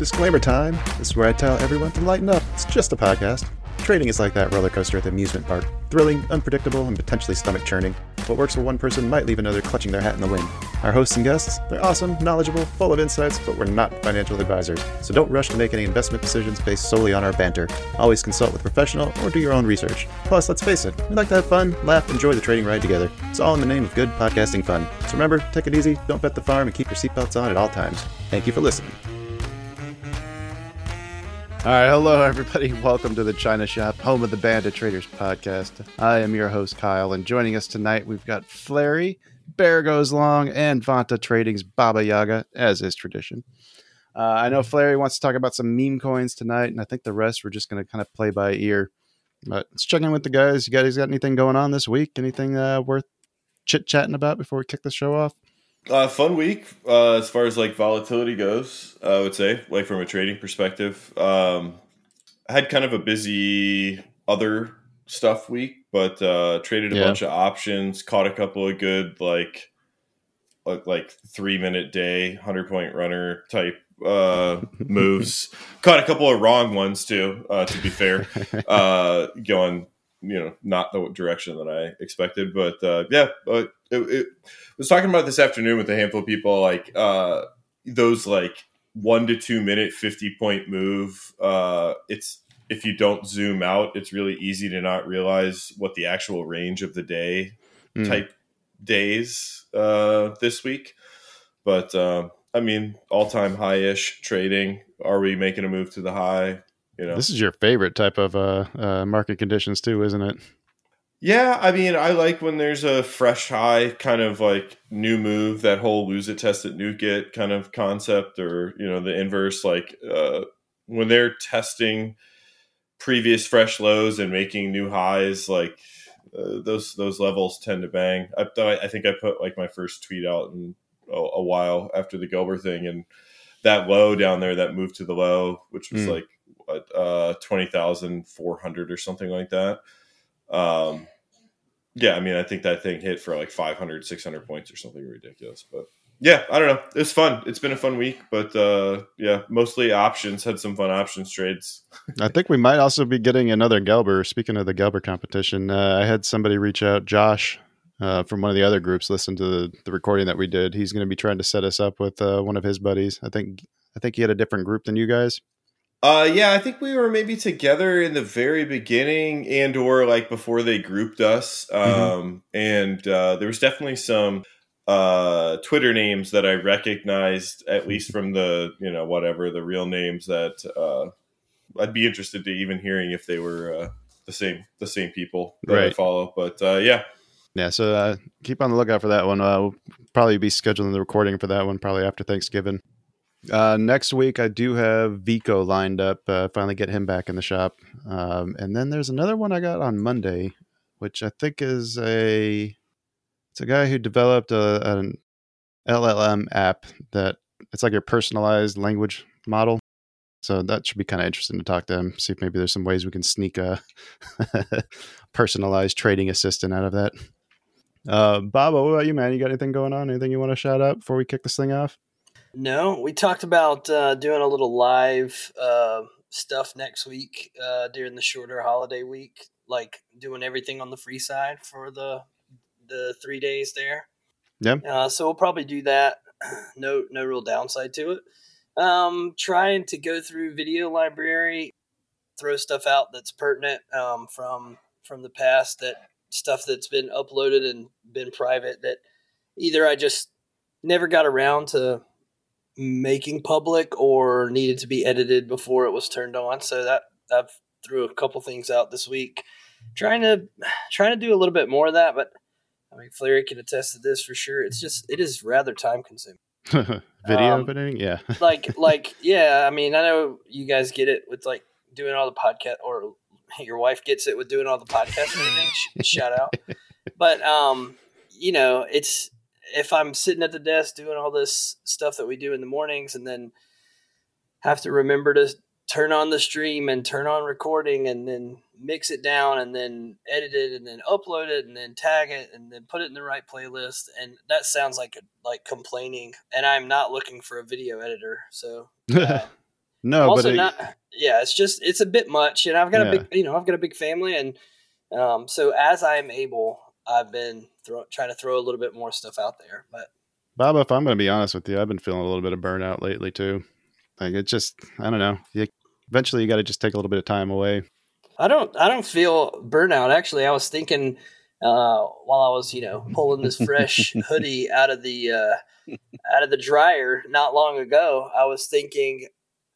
Disclaimer time. This is where I tell everyone to lighten up. It's just a podcast. Trading is like that roller coaster at the amusement park. Thrilling, unpredictable, and potentially stomach-churning. What works for one person might leave another clutching their hat in the wind. Our hosts and guests, they're awesome, knowledgeable, full of insights, but we're not financial advisors. So don't rush to make any investment decisions based solely on our banter. Always consult with a professional or do your own research. Plus, let's face it, we like to have fun, laugh, enjoy the trading ride together. It's all in the name of good podcasting fun. So remember, take it easy, don't bet the farm, and keep your seatbelts on at all times. Thank you for listening. All right, hello everybody. Welcome to the China Shop, home of the Bandit Traders podcast. I am your host, Kyle, and joining us tonight, we've got Flary, Bear Goes Long, and Vanta Trading's Baba Yaga, as is tradition. I know Flary wants to talk about some meme coins tonight, and I think the rest we're just going to kind of play by ear. But let's check in with the guys. You guys got anything going on this week? Anything worth chit-chatting about before we kick the show off? Fun week as far as like volatility goes, I would say, like from a trading perspective. I had kind of a busy other stuff week, but traded a bunch of options, caught a couple of good like 3-minute day, 100-point runner type moves. Caught a couple of wrong ones too, to be fair, going not the direction that I expected, but it was talking about this afternoon with a handful of people, like those like 1 to 2 minute 50-point move. It's, if you don't zoom out, it's really easy to not realize what the actual range of the day type days this week. But I mean, all-time high-ish trading. Are we making a move to the high? This is your favorite type of market conditions too, isn't it? Yeah, I mean, I like when there's a fresh high, kind of like new move, that whole lose it, test it, nuke it kind of concept, or, the inverse, like when they're testing previous fresh lows and making new highs, like those levels tend to bang. I think I put like my first tweet out in a while after the Gilbert thing, and that low down there, that move to the low, which was like 20,400 or something like that. Yeah, I mean, I think that thing hit for like 500, 600 points or something ridiculous. But yeah, I don't know. It was fun. It's been a fun week, but mostly options. Had some fun options trades. I think we might also be getting another Gelber. Speaking of the Gelber competition, I had somebody reach out, Josh, from one of the other groups, listen to the recording that we did. He's going to be trying to set us up with one of his buddies. I think he had a different group than you guys. I think we were maybe together in the very beginning and or like before they grouped us. And there was definitely some Twitter names that I recognized, at least from the, the real names that I'd be interested to even hearing if they were the same people that I follow. But yeah. Yeah, so keep on the lookout for that one. We'll probably be scheduling the recording for that one probably after Thanksgiving. Next week, I do have Vico lined up. Finally get him back in the shop. And then there's another one I got on Monday, which I think is it's a guy who developed an LLM app that it's like your personalized language model. So that should be kind of interesting to talk to him, see if maybe there's some ways we can sneak a personalized trading assistant out of that. Baba, what about you, man? You got anything going on? Anything you want to shout out before we kick this thing off? No, we talked about doing a little live stuff next week during the shorter holiday week, like doing everything on the free side for the 3 days there. Yeah. So we'll probably do that. No real downside to it. Trying to go through video library, throw stuff out that's pertinent from the past, that stuff that's been uploaded and been private that either I just never got around to making public or needed to be edited before it was turned on. So that I've threw a couple things out this week, trying to do a little bit more of that. But I mean, Flary can attest to this for sure. It is rather time consuming. Video editing, yeah. like yeah. I mean, I know you guys get it with like doing all the podcast, or your wife gets it with doing all the podcast and everything. Shout out. But it's, if I'm sitting at the desk doing all this stuff that we do in the mornings and then have to remember to turn on the stream and turn on recording and then mix it down and then edit it and then upload it and then tag it and then put it in the right playlist. And that sounds like complaining, and I'm not looking for a video editor. So No, also but not. Yeah, it's a bit much, and I've got I've got a big family, and so as I am able, I've been trying to throw a little bit more stuff out there. But Bob, if I'm going to be honest with you, I've been feeling a little bit of burnout lately too. Like it just, I don't know. Eventually, you got to just take a little bit of time away. I don't feel burnout. Actually, I was thinking while I was pulling this fresh hoodie out of the dryer not long ago, I was thinking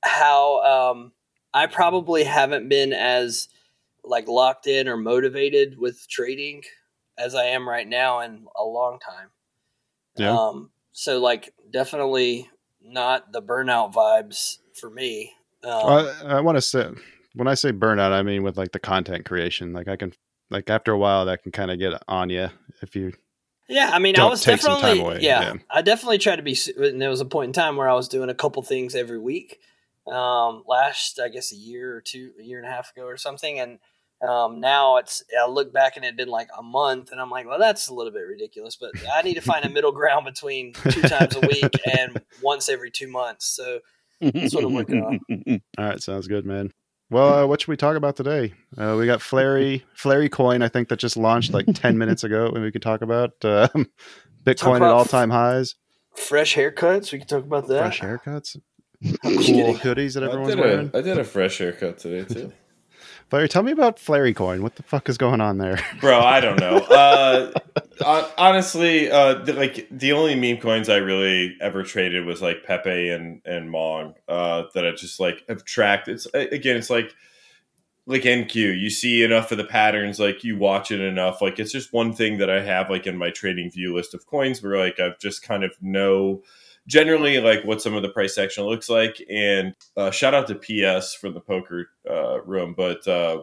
how I probably haven't been as like locked in or motivated with trading as I am right now in a long time. Yeah. So like definitely not the burnout vibes for me. I want to say, when I say burnout, I mean with like the content creation. Like I can, like after a while, that can kind of get on you if you. Yeah, I mean, Don't I was take some definitely time away. Yeah, I definitely tried to be. And there was a point in time where I was doing a couple things every week. Last, I guess, a year and a half ago or something, and now I look back and it had been like a month, and I'm like, well, that's a little bit ridiculous. But I need to find a middle ground between 2 times a week and once every 2 months. So that's what I'm working on. All right, sounds good, man. Well, what should we talk about today? We got Flary Coin, I think, that just launched like 10 minutes ago, and we could talk about Bitcoin at all-time highs. Fresh haircuts, we can talk about that. Fresh haircuts. Cool hoodies that everyone's wearing. I did a fresh haircut today, too. Flary, tell me about Flary Coin. What the fuck is going on there? Bro, I don't know. Honestly, the only meme coins I really ever traded was like Pepe and Mong that I just like have tracked. It's like NQ. You see enough of the patterns, like you watch it enough. Like it's just one thing that I have like in my trading view list of coins where like I've just kind of know generally like what some of the price action looks like. And shout out to PS from the poker room, but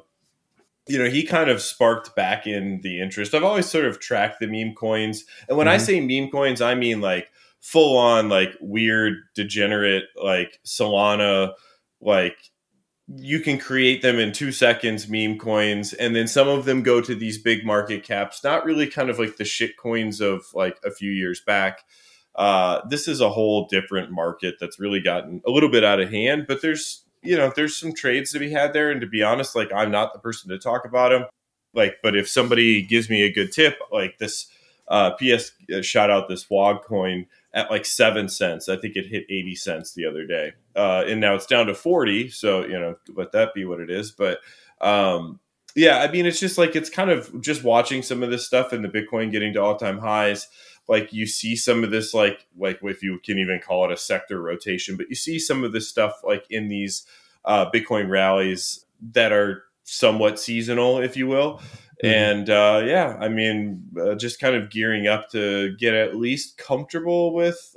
he kind of sparked back in the interest. I've always sort of tracked the meme coins. And when I say meme coins, I mean like full on like weird, degenerate, like Solana, like you can create them in 2 seconds, meme coins. And then some of them go to these big market caps, not really kind of like the shit coins of like a few years back. This is a whole different market that's really gotten a little bit out of hand, but there's some trades to be had there. And to be honest, like I'm not the person to talk about them. Like, but if somebody gives me a good tip, like this, PS shot out this WOG coin at like 7 cents. I think it hit 80 cents the other day. And now it's down to 40. So, let that be what it is. But, yeah, I mean, it's just like, it's kind of just watching some of this stuff and the Bitcoin getting to all-time highs. Like you see some of this, like if you can even call it a sector rotation, but you see some of this stuff like in these Bitcoin rallies that are somewhat seasonal, if you will. And I mean, just kind of gearing up to get at least comfortable with,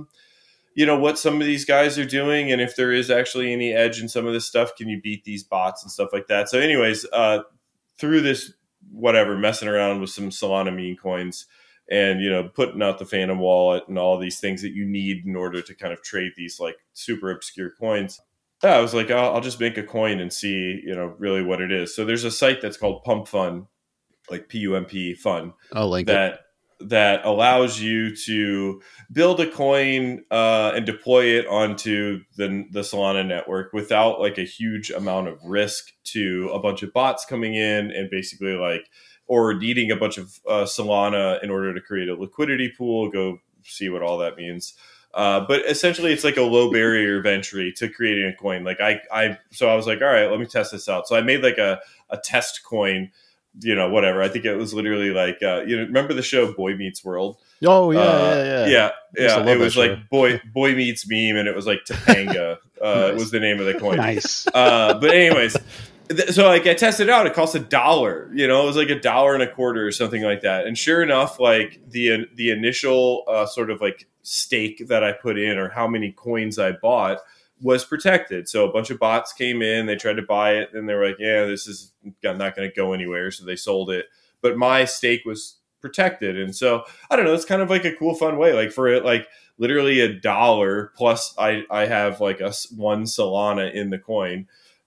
what some of these guys are doing. And if there is actually any edge in some of this stuff, can you beat these bots and stuff like that? So anyways, through this, messing around with some Solana meme coins, and, putting out the Phantom wallet and all these things that you need in order to kind of trade these like super obscure coins. Yeah, I was like, I'll just make a coin and see, really what it is. So there's a site that's called Pump Fun, like PUMP Fun. I'll link that allows you to build a coin and deploy it onto the Solana network without like a huge amount of risk to a bunch of bots coming in and basically like, or needing a bunch of Solana in order to create a liquidity pool. Go see what all that means. But essentially it's like a low barrier of entry to creating a coin. Like so I was like, all right, let me test this out. So I made like a test coin, whatever. I think it was literally like, remember the show Boy Meets World? Oh yeah. Yeah. It was like Boy Meets Meme, and it was like Topanga nice. Was the name of the coin. Nice. But anyways, so like I tested it out. It cost $1. It was like $1.25 or something like that. And sure enough, like the initial sort of like stake that I put in, or how many coins I bought, was protected. So a bunch of bots came in, they tried to buy it, and they were like, yeah, this is not going to go anywhere. So they sold it. But my stake was protected. And so I don't know, it's kind of like a cool, fun way. Like for it, like literally $1 plus I have like one Solana in the coin.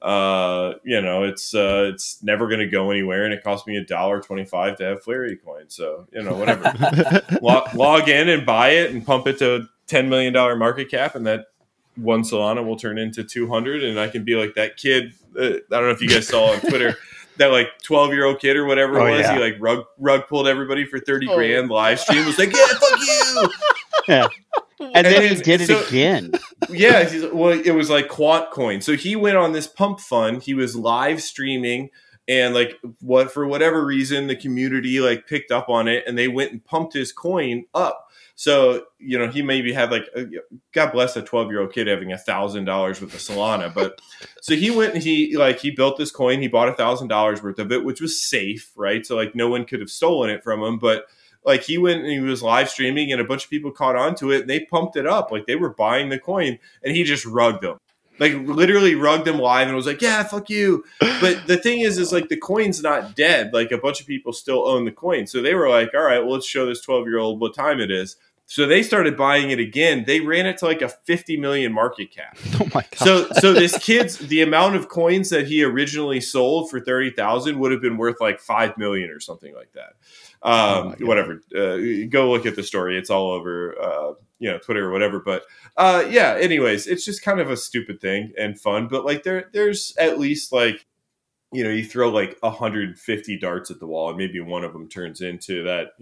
It's never going to go anywhere, and it cost me $1.25 to have Flary coin. So, whatever. Log in and buy it and pump it to $10 million market cap, and that one Solana will turn into 200, and I can be like that kid. I don't know if you guys saw on Twitter that like 12-year-old kid or whatever it was. Yeah. He like rug pulled everybody for 30 grand live stream. Was like, yeah, fuck you. Yeah. And then he did it again. Yeah, it was like Quant Coin. So he went on this pump fund. He was live streaming, and like for whatever reason, the community like picked up on it, and they went and pumped his coin up. So he maybe had like, God bless a 12-year-old kid having $1,000 with a Solana, but so he went and he built this coin. He bought $1,000 worth of it, which was safe, right? So like no one could have stolen it from him, but. Like he went and he was live streaming and a bunch of people caught on to it and they pumped it up. Like they were buying the coin and he just rugged them. Like literally rugged them live and was like, yeah, fuck you. But the thing is like the coin's not dead. Like a bunch of people still own the coin. So they were like, all right, well, let's show this 12-year-old what time it is. So they started buying it again. They ran it to like a 50 million market cap. Oh my God. So this kid's, the amount of coins that he originally sold for 30,000 would have been worth like 5 million or something like that. Whatever. Go look at the story. It's all over, Twitter or whatever. But yeah. Anyways, it's just kind of a stupid thing and fun. But like there's at least like you throw like 150 darts at the wall, and maybe one of them turns into that.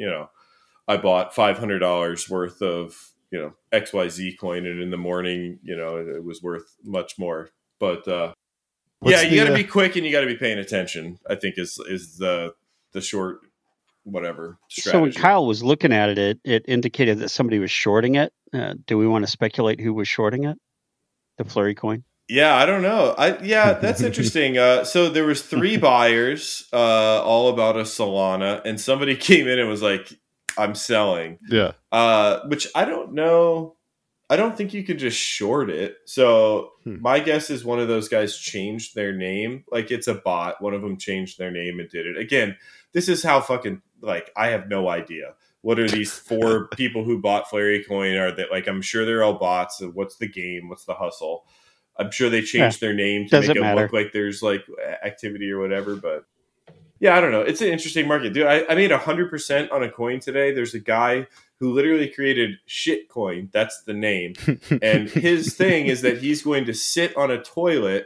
I bought $500 worth of XYZ coin, and in the morning, it was worth much more. But you got to be quick and you got to be paying attention. I think is the short. Whatever strategy. So when Kyle was looking at it, it indicated that somebody was shorting it. Do we want to speculate who was shorting it? The Flurry coin? Yeah, I don't know. That's interesting. So there was 3 buyers, all about a Solana, and somebody came in and was like, I'm selling. Yeah. Which I don't know. I don't think you could just short it. So my guess is one of those guys changed their name. Like it's a bot. One of them changed their name and did it. Again, this is how fucking, like, I have no idea. What are these 4 people who bought Flurry Coin? Are that like, I'm sure they're all bots. So what's the game? What's the hustle? I'm sure they changed their name to make it look like there's like activity or whatever. But yeah, I don't know. It's an interesting market. Dude, I made 100% on a coin today. There's a guy who literally created Shitcoin. That's the name. And his thing is that he's going to sit on a toilet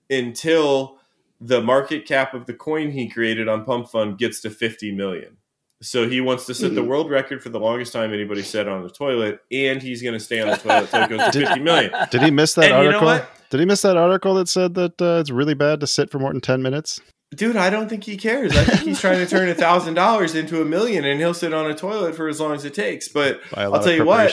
until the market cap of the coin he created on Pump Fund gets to 50 million. So he wants to set the world record for the longest time anybody sat on the toilet, and he's going to stay on the toilet until it goes to 50 million. Did he miss that article? You know what? Did he miss that article that said that it's really bad to sit for more than 10 minutes? Dude, I don't think he cares. I think he's trying to turn $1,000 into $1 million, and he'll sit on a toilet for as long as it takes. But I'll tell you what,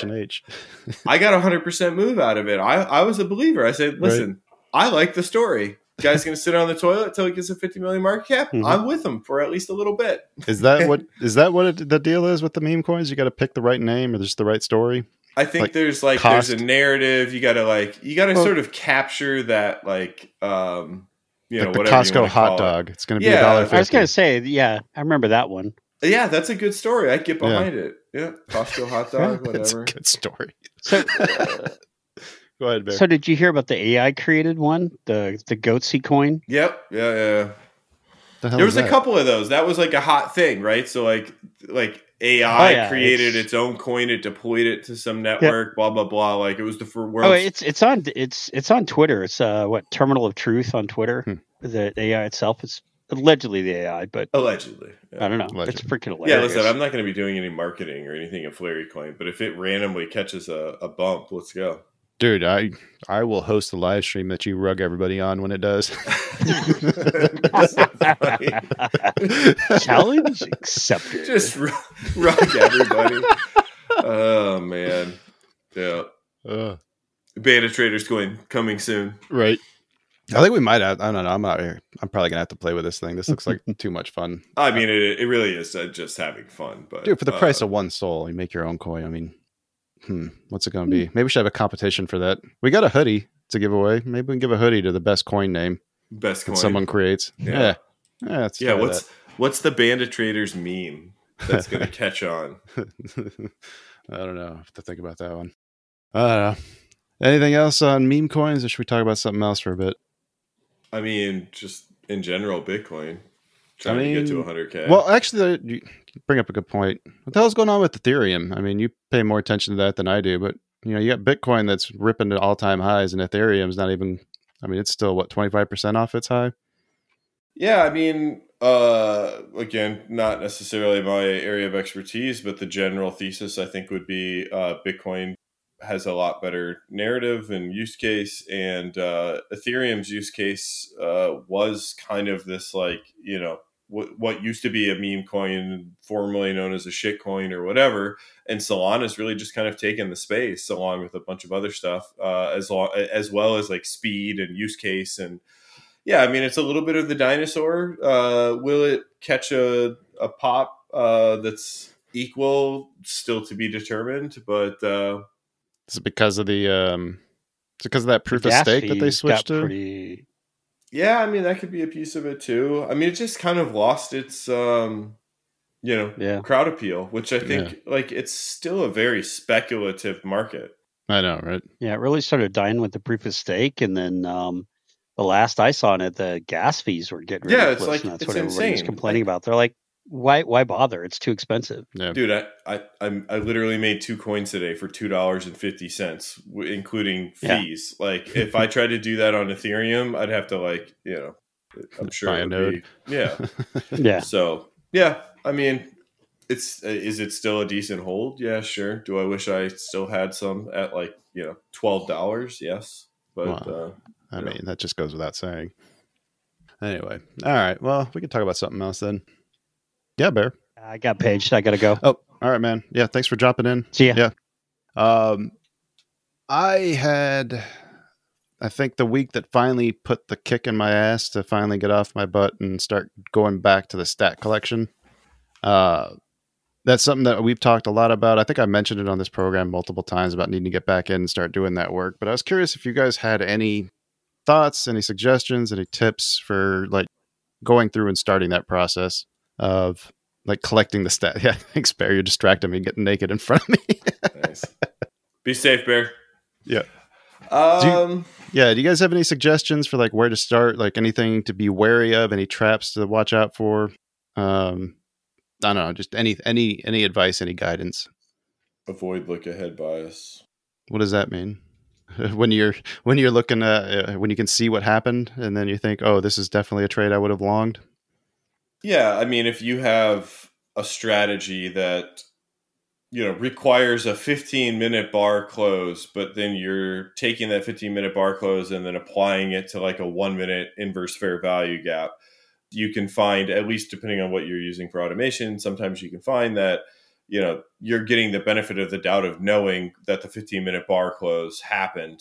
I got 100% move out of it. I was a believer. I said, listen, I like the story. Guy's going to sit on the toilet until he gets a 50 million market cap. Mm-hmm. I'm with him for at least a little bit. Is that what the deal is with the meme coins? You got to pick the right name or just the right story. I think there's a narrative. You got to sort of capture that like the Costco hot dog. It's going to be $1.50. I was going to say, yeah, I remember that one. Yeah, that's a good story. I'd get behind it. Yeah, Costco hot dog, whatever. That's a good story. So, go ahead, Bear. So did you hear about the AI created one, the Goatsy coin? Yep. Yeah. There was a couple of those. That was like a hot thing, right? So like AI created its own coin. It deployed it to some network. Blah blah blah. Like it was the world. Oh, it's on Twitter. It's Terminal of Truth on Twitter. The AI itself is allegedly the AI, but allegedly, I don't know. Allegedly. It's freaking hilarious. Yeah, listen, I'm not going to be doing any marketing or anything of Flurry Coin, but if it randomly catches a bump, let's go. Dude, I will host the live stream that you rug everybody on when it does. Challenge accepted. Just rug everybody. Oh man, yeah. Beta Traders Coin coming soon. Right. I think we might have. I don't know. I'm out here. I'm probably gonna have to play with this thing. This looks like too much fun. I mean, it really is just having fun. But dude, for the price of one soul, you make your own coin. I mean. What's it going to be? Maybe we should have a competition for that. We got a hoodie to give away. Maybe we can give a hoodie to the best coin name. Best coin someone creates. Yeah. What's the Bandit Traders meme that's going to catch on? I don't know. I have to think about that one. I don't know. Anything else on meme coins, or should we talk about something else for a bit? I mean, just in general, Bitcoin. Trying to get to 100K. Well, actually, you bring up a good point. What the hell's going on with Ethereum? I mean, you pay more attention to that than I do, but You got Bitcoin that's ripping to all-time highs, and Ethereum's not even. I mean, it's still 25% off its high. Yeah, I mean, again, not necessarily my area of expertise, but the general thesis I think would be Bitcoin has a lot better narrative and use case, and Ethereum's use case was kind of this what used to be a meme coin, formerly known as a shit coin or whatever, and Solana's really just kind of taken the space along with a bunch of other stuff, as well as like speed and use case. And yeah, I mean, it's a little bit of the dinosaur. Will it catch a pop that's equal? Still to be determined, but is it because of that proof of stake that they switched to? Yeah, I mean, that could be a piece of it too. I mean, it just kind of lost its, crowd appeal, which I think, it's still a very speculative market. I know, right? Yeah, it really started dying with the proof of stake, and then the last I saw on it, the gas fees were getting ridiculous. It's like, and that's it's what everybody was insane. complaining about. They're like, why bother? It's too expensive. Yeah. Dude, I literally made 2 coins today for $2.50, including fees. Yeah. Like, if I tried to do that on Ethereum, I'd have to I'm sure buy a node. Yeah. So yeah, I mean, is it still a decent hold? Yeah, sure. Do I wish I still had some at $12? Yes, but I mean, that just goes without saying. Anyway, all right. Well, we can talk about something else then. Yeah, Bear. I got paged. I got to go. Oh, all right, man. Yeah, thanks for dropping in. See ya. Yeah. I think the week that finally put the kick in my ass to finally get off my butt and start going back to the stat collection. That's something that we've talked a lot about. I think I mentioned it on this program multiple times about needing to get back in and start doing that work. But I was curious if you guys had any thoughts, any suggestions, any tips for going through and starting that process of collecting the stat. Yeah, thanks, Bear. You're distracting me getting naked in front of me. Nice. Be safe, Bear. Yeah. Do you guys have any suggestions for where to start? Anything to be wary of? Any traps to watch out for? I don't know. Just any advice, any guidance. Avoid look ahead bias. What does that mean? when you're looking at when you can see what happened and then you think, oh, this is definitely a trade I would have longed. Yeah, I mean, if you have a strategy that requires a 15-minute bar close, but then you're taking that 15-minute bar close and then applying it to a 1-minute inverse fair value gap, you can find, at least depending on what you're using for automation, sometimes you can find that you're getting the benefit of the doubt of knowing that the 15-minute bar close happened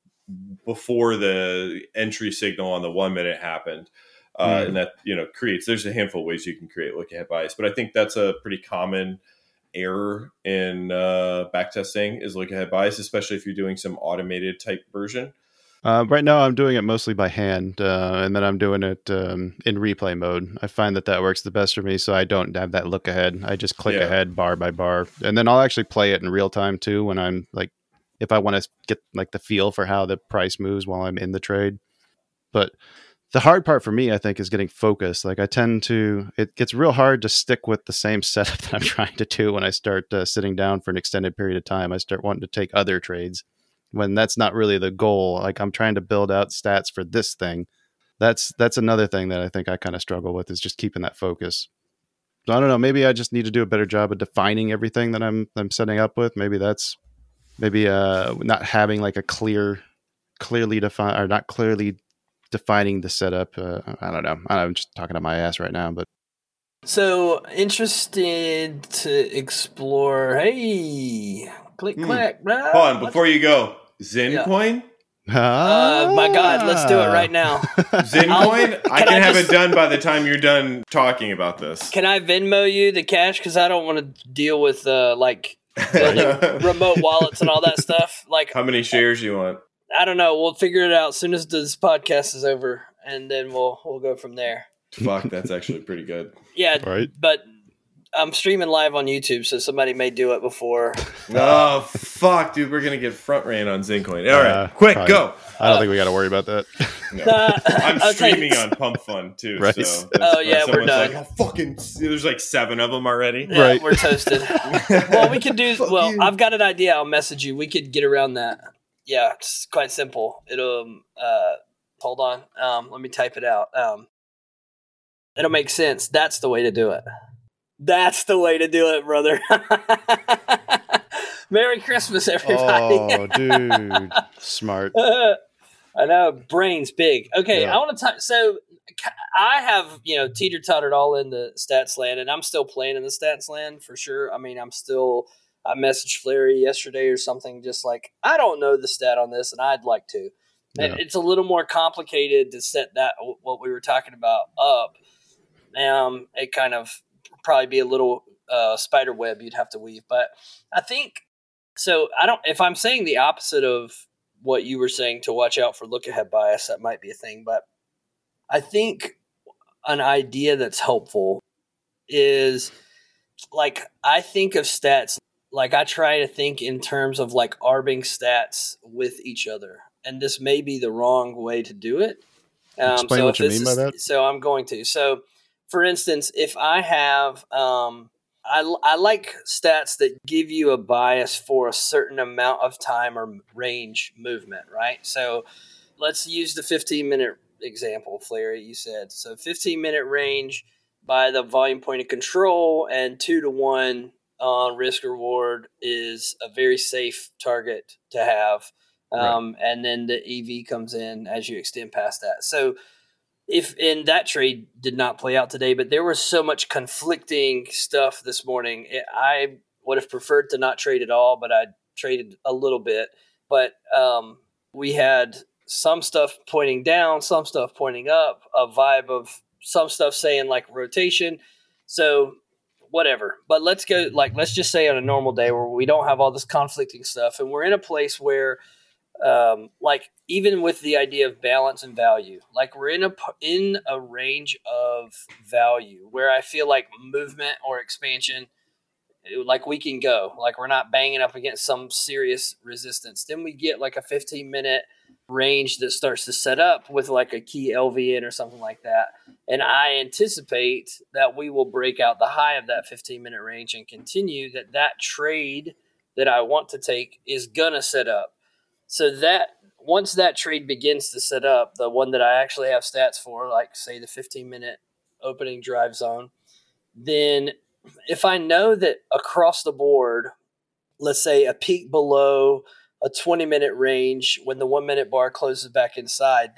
before the entry signal on the 1 minute happened. And that, there's a handful of ways you can create look ahead bias, but I think that's a pretty common error in backtesting is look ahead bias, especially if you're doing some automated type version. Right now I'm doing it mostly by hand, and then I'm doing it in replay mode. I find that works the best for me, so I don't have that look ahead. I just click ahead bar by bar, and then I'll actually play it in real time too when I'm if I want to get the feel for how the price moves while I'm in the trade. But the hard part for me, I think, is getting focused. It gets real hard to stick with the same setup that I'm trying to do when I start sitting down for an extended period of time. I start wanting to take other trades when that's not really the goal. I'm trying to build out stats for this thing. That's another thing that I think I kind of struggle with is just keeping that focus. So I don't know. Maybe I just need to do a better job of defining everything that I'm setting up with. Maybe that's not having a clearly defined or not clearly defining the setup. I don't know. I'm just talking to my ass right now, but. So interested to explore. Hey, click, clack. Hold on, before you go, Zencoin? My God, let's do it right now. Zencoin? I can have it done by the time you're done talking about this. Can I Venmo you the cash? Because I don't want to deal with building remote wallets and all that stuff. How many shares you want? I don't know. We'll figure it out as soon as this podcast is over, and then we'll go from there. Fuck, that's actually pretty good. Yeah, right. But I'm streaming live on YouTube, so somebody may do it before. Oh, fuck, dude. We're going to get front ran on Zincoin. All right, quick, probably. go. I don't think we got to worry about that. No. I'm streaming on Pump Fund, too. Right. So we're done. Like, oh, fucking, there's like 7 of them already. Yeah, Right. we're toasted. Well, we could do. Well, you. I've got an idea. I'll message you. We could get around that. Yeah, it's quite simple. It'll. Hold on. Let me type it out. It'll make sense. That's the way to do it. That's the way to do it, brother. Merry Christmas, everybody. Oh, dude. Smart. I know, brains big. Okay, Yeah. I want to talk. So I have, teeter-tottered all in the stats land, and I'm still playing in the stats land for sure. I mean, I messaged Flary yesterday or something, just like, I don't know the stat on this, and I'd like to. And it's a little more complicated to set that, what we were talking about, up. It kind of probably be a little spider web you'd have to weave. But I think, so if I'm saying the opposite of what you were saying to watch out for look ahead bias, that might be a thing. But I think an idea that's helpful is, like, I think of stats, like I try to think in terms of like arbing stats with each other. And this may be the wrong way to do it. Explain what you mean by that. So I'm going to. So, for instance, if I have, I like stats that give you a bias for a certain amount of time or range movement, right? So let's use the 15-minute example, Flary, you said. So 15-minute range by the volume point of control and 2-to-1 on risk reward is a very safe target to have. Right. And then the EV comes in as you extend past that. So if in that trade did not play out today, but there was so much conflicting stuff this morning, I would have preferred to not trade at all, but I traded a little bit. But we had some stuff pointing down, some stuff pointing up, a vibe of some stuff saying like rotation. So whatever. But let's just say on a normal day where we don't have all this conflicting stuff and we're in a place where like even with the idea of balance and value, like we're in a range of value where I feel like movement or expansion, like we can go, like we're not banging up against some serious resistance. Then we get like a 15-minute range that starts to set up with like a key LVN or something like that. And I anticipate that we will break out the high of that 15-minute range and continue that trade that I want to take is going to set up. So that once that trade begins to set up, the one that I actually have stats for, like say the 15-minute opening drive zone, then if I know that across the board, let's say a peak below a 20-minute range when the 1-minute bar closes back inside,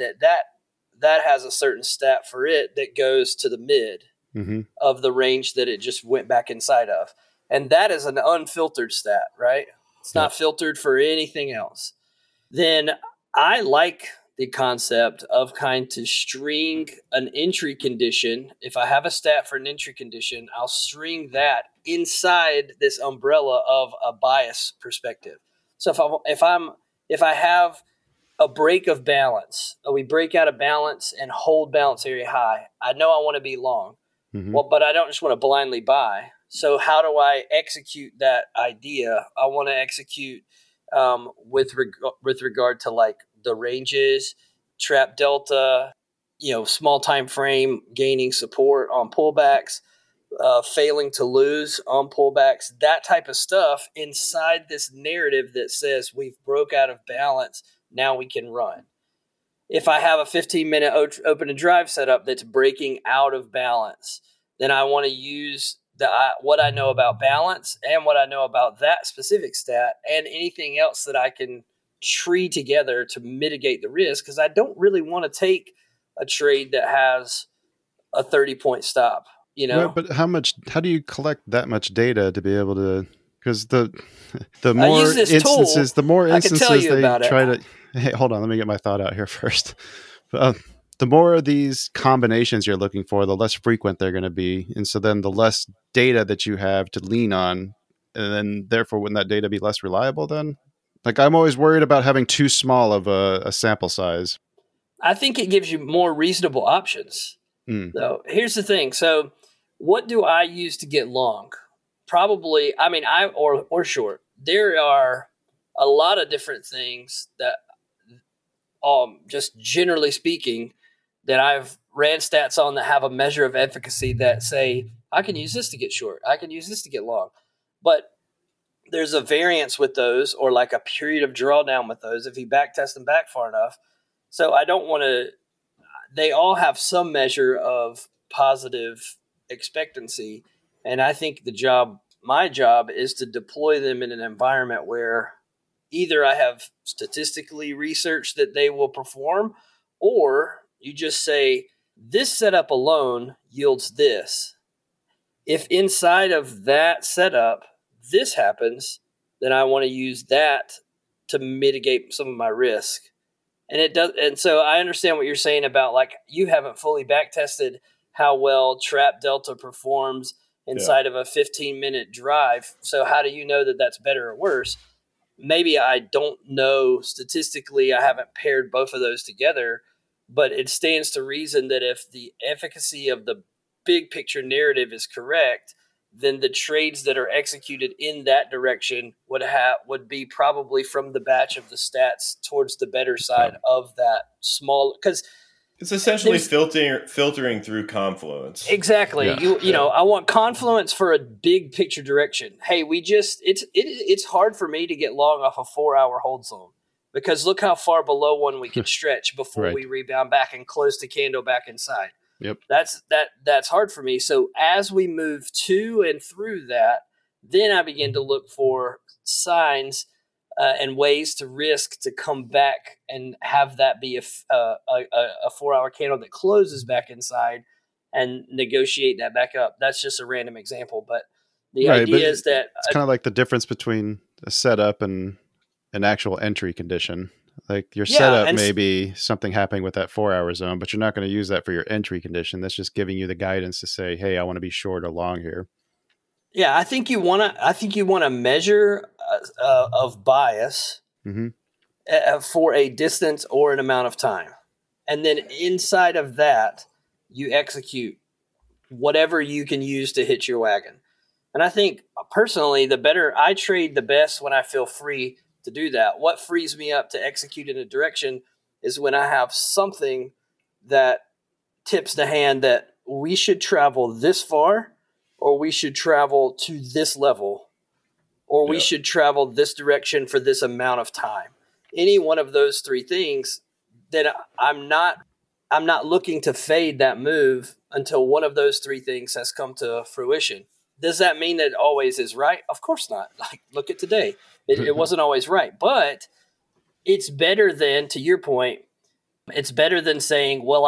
that has a certain stat for it that goes to the mid of the range that it just went back inside of. And that is an unfiltered stat, right? It's not filtered for anything else. Then I like the concept of kind to string an entry condition. If I have a stat for an entry condition, I'll string that inside this umbrella of a bias perspective. So if I have a break of balance, we break out of balance and hold balance area high, I know I want to be long. Well, but I don't just want to blindly buy. So how do I execute that idea? I want to execute with regard to like the ranges, trap delta, small time frame gaining support on pullbacks, failing to lose on pullbacks, that type of stuff inside this narrative that says we've broke out of balance, now we can run. If I have a 15-minute open and drive setup that's breaking out of balance, then I want to use what I know about balance and what I know about that specific stat and anything else that I can tree together to mitigate the risk, because I don't really want to take a trade that has a 30-point stop. Right, but how do you collect that much data to be able to? Because the more instances, they try to. Hey, hold on, let me get my thought out here first. The more of these combinations you're looking for, the less frequent they're going to be, and so then the less data that you have to lean on, and then therefore wouldn't that data be less reliable then? Like I'm always worried about having too small of a sample size. I think it gives you more reasonable options. Though here's the thing: so what do I use to get long? Probably, I mean, or short. There are a lot of different things that, just generally speaking, that I've ran stats on that have a measure of efficacy that say, I can use this to get short. I can use this to get long. But there's a variance with those, or like a period of drawdown with those if you back test them back far enough. So I don't want to, they all have some measure of positive expectancy. And I think my job is to deploy them in an environment where either I have statistically researched that they will perform, or you just say, this setup alone yields this. If inside of that setup, this happens, then I want to use that to mitigate some of my risk. And it does. And so I understand what you're saying about, like, you haven't fully back tested how well trap delta performs inside of a 15-minute drive. So how do you know that that's better or worse? Maybe I don't know statistically. I haven't paired both of those together, but it stands to reason that if the efficacy of the big picture narrative is correct, then the trades that are executed in that direction would be probably from the batch of the stats towards the better side of that small, because it's essentially filtering through confluence. Exactly. Yeah. You know, I want confluence for a big picture direction. Hey, it's hard for me to get long off a 4-hour hold zone, because look how far below one we can stretch before Right. we rebound back and close the candle back inside. Yep. That's hard for me. So as we move to and through that, then I begin to look for signs and ways to risk to come back and have that be a 4-hour candle that closes back inside, and negotiate that back up. That's just a random example, but the idea is that it's kind of like the difference between a setup and an actual entry condition. Like your setup may be something happening with that 4-hour zone, but you're not going to use that for your entry condition. That's just giving you the guidance to say, hey, I want to be short or long here. Yeah, I think you want to measure of bias for a distance or an amount of time, and then inside of that, you execute whatever you can use to hit your wagon. And I think personally, I trade the best when I feel free to do that. What frees me up to execute in a direction is when I have something that tips the hand that we should travel this far, or we should travel to this level, or we should travel this direction for this amount of time. Any one of those three things, then I'm not looking to fade that move until one of those three things has come to fruition. Does that mean that it always is right? Of course not. Like, look at today. It wasn't always right, but it's better than, to your point, it's better than saying, well,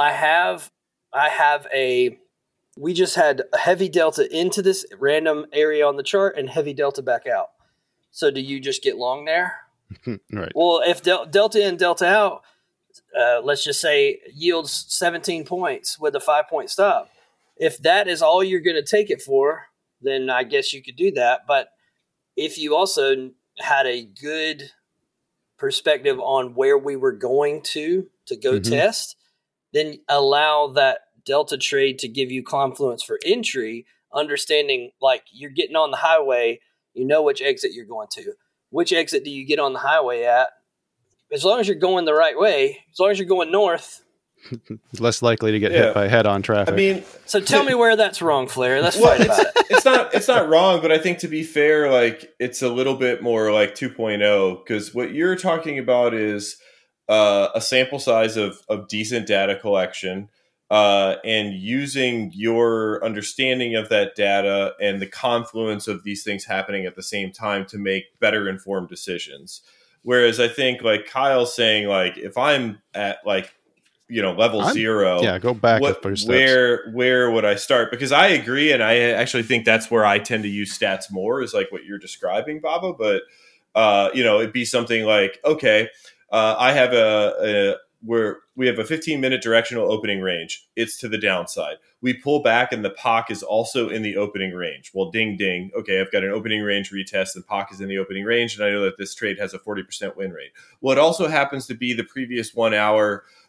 we just had a heavy delta into this random area on the chart and heavy delta back out. So do you just get long there? Right. Well, if delta in, delta out, let's just say yields 17 points with a 5-point stop. If that is all you're going to take it for, then I guess you could do that. But if you also had a good perspective on where we were going to go test, then allow that delta trade to give you confluence for entry, understanding, like, you're getting on the highway, you know which exit you're going to. Which exit do you get on the highway at? As long as you're going the right way, as long as you're going north, less likely to get hit by head-on traffic. I mean, so tell me where that's wrong, Flair. Let's fight about it. It's not wrong, but I think, to be fair, like, it's a little bit more like 2.0, because what you're talking about is a sample size of decent data collection, and using your understanding of that data and the confluence of these things happening at the same time to make better informed decisions. Whereas I think, like Kyle's saying, like, if I'm at, like, level 0, go back a few steps. Where would I start? Because I agree, and I actually think that's where I tend to use stats more, is like what you're describing, Baba. But it'd be something like, okay, I have we have a 15-minute directional opening range. It's to the downside. We pull back, and the POC is also in the opening range. Well, ding, ding. Okay, I've got an opening range retest, and POC is in the opening range, and I know that this trade has a 40% win rate. Well, it also happens to be the previous 1 hour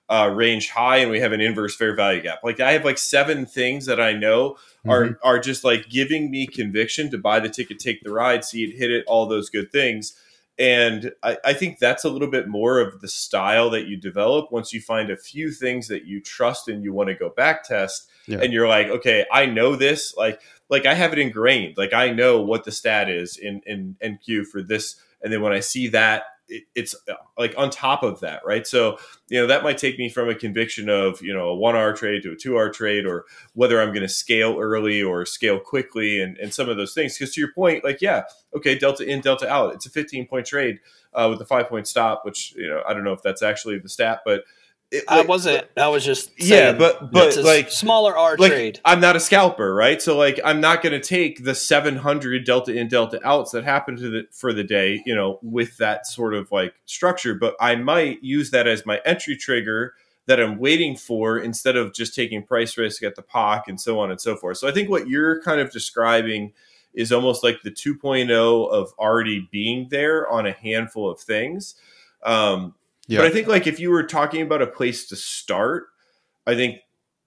range high, and we have an inverse fair value gap. Like I have like 7 things that I know are just like giving me conviction to buy the ticket, take the ride, see it, hit it, all those good things. And I think that's a little bit more of the style that you develop once you find a few things that you trust and you want to go back test. Yeah. And you're like, okay, I know this. Like I have it ingrained. Like I know what the stat is in NQ for this. And then when I see that, it's like on top of that, right? So, that might take me from a conviction of, a 1-hour trade to a 2-hour trade, or whether I'm going to scale early or scale quickly and some of those things. Because to your point, like, yeah, okay, delta in, delta out. It's a 15-point trade with a 5-point stop, which, I don't know if that's actually the stat, but I was just saying, but it's a like smaller R trade. I'm not a scalper, right? So like I'm not going to take the 700 delta in, delta outs that happen for the day, with that sort of like structure. But I might use that as my entry trigger that I'm waiting for, instead of just taking price risk at the POC and so on and so forth. So I think what you're kind of describing is almost like the 2.0 of already being there on a handful of things. Yeah. But I think like if you were talking about a place to start, I think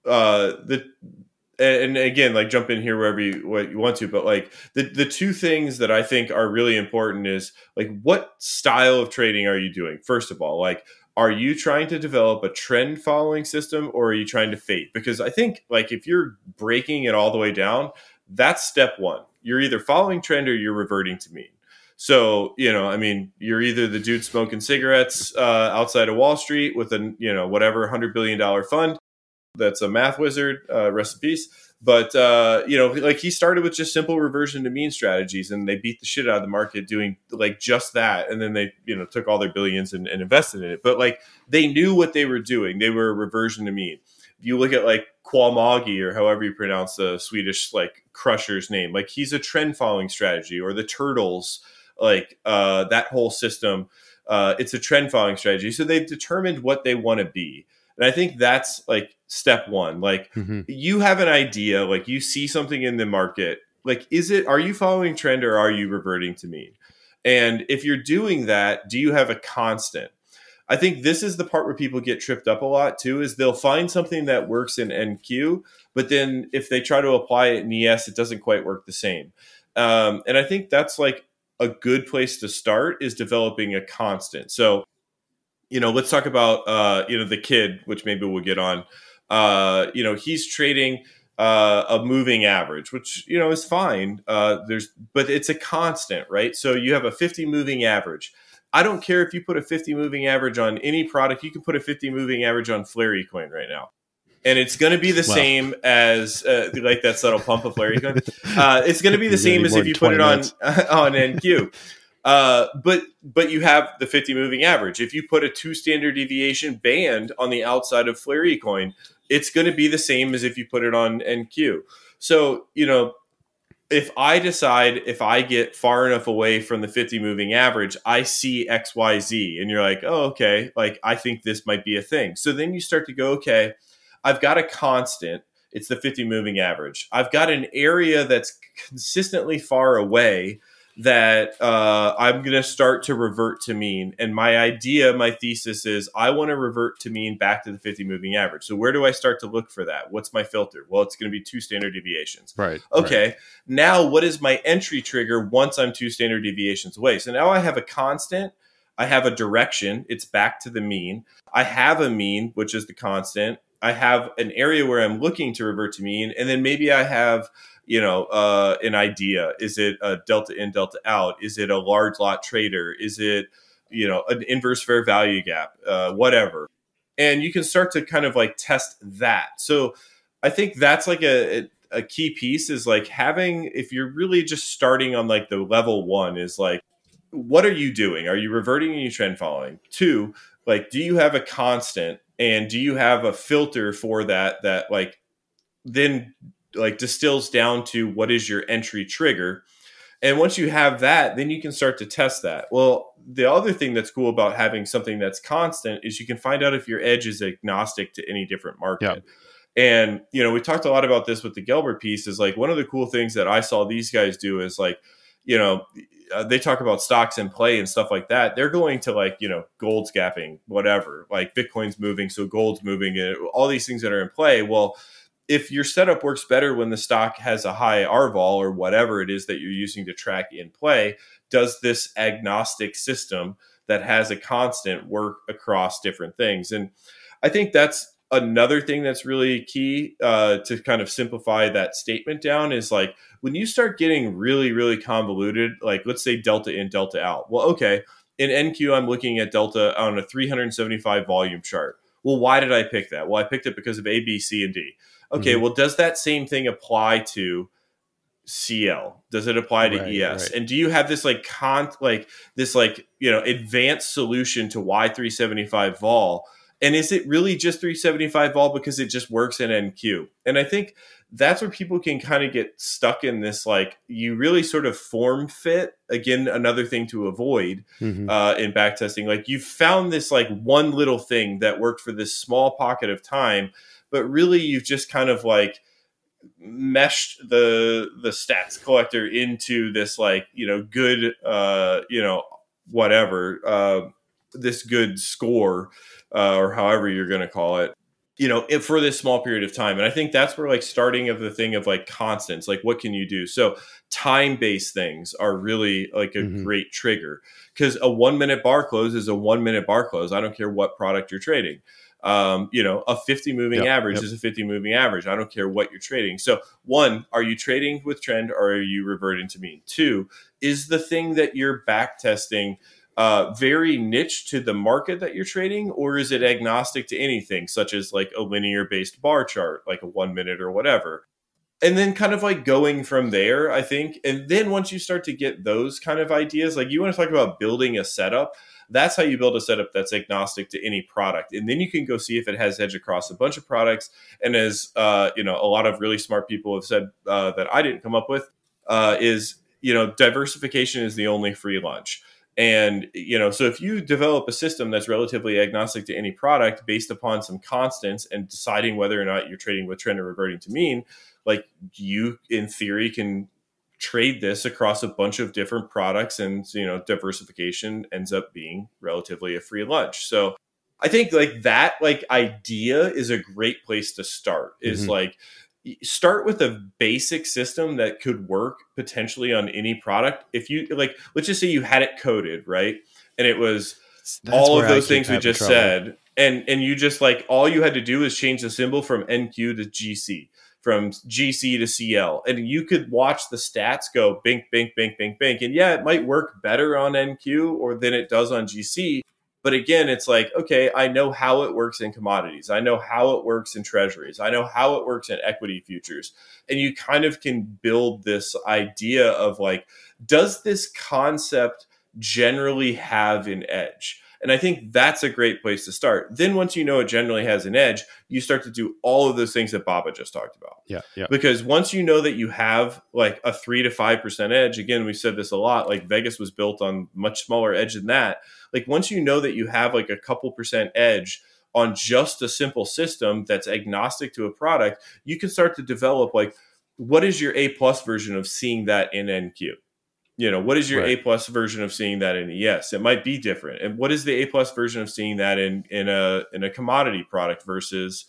and again, like jump in here wherever you want to, but like the 2 things that I think are really important is like, what style of trading are you doing? First of all, like, are you trying to develop a trend following system, or are you trying to fade? Because I think like if you're breaking it all the way down, that's step 1. You're either following trend or you're reverting to mean. So, you're either the dude smoking cigarettes outside of Wall Street with a, whatever $100 billion fund. That's a math wizard, rest in peace. But, like he started with just simple reversion to mean strategies, and they beat the shit out of the market doing like just that. And then they, took all their billions and invested in it. But like they knew what they were doing. They were a reversion to mean. If you look at like Kwalmagi, or however you pronounce the Swedish like crusher's name, like he's a trend following strategy, or the turtles. Like that whole system, it's a trend following strategy. So they've determined what they want to be. And I think that's like step 1. Like you have an idea, like you see something in the market, like are you following trend or are you reverting to mean? And if you're doing that, do you have a constant? I think this is the part where people get tripped up a lot too, is they'll find something that works in NQ, but then if they try to apply it in ES, it doesn't quite work the same. And I think that's like a good place to start, is developing a constant. So, let's talk about, the kid, which maybe we'll get on, he's trading a moving average, which, is fine. But it's a constant, right? So you have a 50 moving average. I don't care if you put a 50 moving average on any product. You can put a 50 moving average on Flurry Coin right now. And it's going to be the same as like that subtle pump of Flurry Coin. It's going to be the same as if you put it on NQ. But you have the 50 moving average. If you put a 2 standard deviation band on the outside of Flurry Coin, it's going to be the same as if you put it on NQ. So, if I decide, if I get far enough away from the 50 moving average, I see XYZ, and you're like, oh, okay, like I think this might be a thing. So then you start to go, okay, I've got a constant. It's the 50 moving average. I've got an area that's consistently far away that I'm going to start to revert to mean. And my thesis is I want to revert to mean back to the 50 moving average. So where do I start to look for that? What's my filter? Well, it's going to be 2 standard deviations. Right. Okay. Right. Now what is my entry trigger once I'm 2 standard deviations away? So now I have a constant. I have a direction. It's back to the mean. I have a mean, which is the constant. I have an area where I'm looking to revert to mean. And then maybe I have, an idea. Is it a delta in, delta out? Is it a large lot trader? Is it, an inverse fair value gap? Whatever. And you can start to kind of like test that. So I think that's like a key piece, is like having, if you're really just starting on like the level 1, is like, what are you doing? Are you reverting and you trend following? 2, like, do you have a constant, and do you have a filter for that like then like distills down to what is your entry trigger? And once you have that, then you can start to test that. Well, the other thing that's cool about having something that's constant is you can find out if your edge is agnostic to any different market. Yeah. And, we talked a lot about this with the Gelbert piece, is like one of the cool things that I saw these guys do is like, they talk about stocks in play and stuff like that. They're going to like, gold's gapping, whatever, like Bitcoin's moving, so gold's moving, and all these things that are in play. Well, if your setup works better when the stock has a high RVOL or whatever it is that you're using to track in play, does this agnostic system that has a constant work across different things? And I think that's another thing that's really key to kind of simplify that statement down is like when you start getting really, really convoluted, like let's say delta in, delta out. Well, okay, in NQ, I'm looking at delta on a 375 volume chart. Well, why did I pick that? Well, I picked it because of A, B, C, and D. Okay, well, does that same thing apply to CL? Does it apply to ES? Right. And do you have this advanced solution to why 375 vol? And is it really just 375 vol because it just works in NQ? And I think that's where people can kind of get stuck in this, like you really sort of form fit. Again, another thing to avoid in backtesting. Like you found this like one little thing that worked for this small pocket of time, but really you've just kind of like meshed the stats collector into this like, good, this good score or however you're going to call it, for this small period of time. And I think that's where like starting of the thing of like constants, like what can you do? So time-based things are really like a great trigger because a 1 minute bar close is a 1 minute bar close. I don't care what product you're trading. A 50 moving average is a 50 moving average. I don't care what you're trading. So one, are you trading with trend or are you reverting to mean? Two, is the thing that you're back testing very niche to the market that you're trading, or is it agnostic to anything such as like a linear based bar chart, like a 1 minute or whatever? And then kind of like going from there, I think. And then once you start to get those kind of ideas, like you want to talk about building a setup, that's how you build a setup that's agnostic to any product. And then you can go see if it has hedge across a bunch of products. And as, a lot of really smart people have said that I didn't come up with is, diversification is the only free lunch. And, so if you develop a system that's relatively agnostic to any product based upon some constants and deciding whether or not you're trading with trend or reverting to mean, like you in theory can trade this across a bunch of different products and, diversification ends up being relatively a free lunch. So I think like that like idea is a great place to start is like, start with a basic system that could work potentially on any product. If you like, let's just say you had it coded, right? And it was all of those things we just said. And you just like, all you had to do is change the symbol from NQ to GC, from GC to CL. And you could watch the stats go bink, bink, bink, bink, bink. And yeah, it might work better on NQ or than it does on GC. But again, it's like, okay, I know how it works in commodities. I know how it works in treasuries. I know how it works in equity futures. And you kind of can build this idea of like, does this concept generally have an edge? And I think that's a great place to start. Then once you know it generally has an edge, you start to do all of those things that Baba just talked about. Yeah. Because once you know that you have like a 3 to 5% edge, again, we said this a lot, like Vegas was built on much smaller edge than that. Like once you know that you have like a couple percent edge on just a simple system that's agnostic to a product, you can start to develop like, what is your A+ version of seeing that in NQ? What is your A+ version of seeing that in ES? It might be different. And what is the A+ version of seeing that in a commodity product versus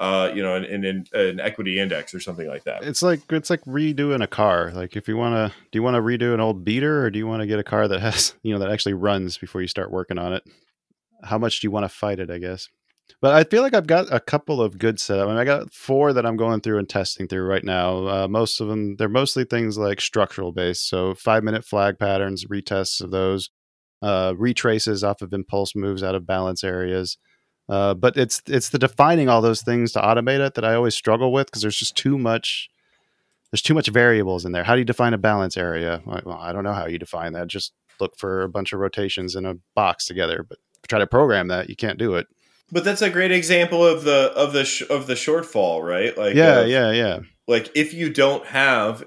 in an equity index or something like that? It's like redoing a car. Like if do you want to redo an old beater or do you want to get a car that has, that actually runs before you start working on it? How much do you want to fight it, I guess? But I feel like I've got a couple of good setups. I mean, I got 4 that I'm going through and testing through right now. Most of them, they're mostly things like structural based. So 5-minute flag patterns, retests of those, retraces off of impulse moves out of balance areas. But it's the defining all those things to automate it that I always struggle with because there's just too much. There's too much variables in there. How do you define a balance area? Well, I don't know how you define that. Just look for a bunch of rotations in a box together. But try to program that, you can't do it. But that's a great example of the shortfall, right? Like yeah. Like if you don't have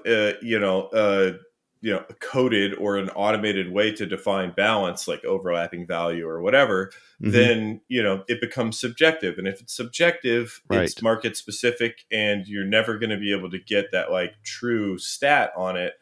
a coded or an automated way to define balance, like overlapping value or whatever, then it becomes subjective. And if it's subjective, it's market specific, and you're never going to be able to get that like true stat on it.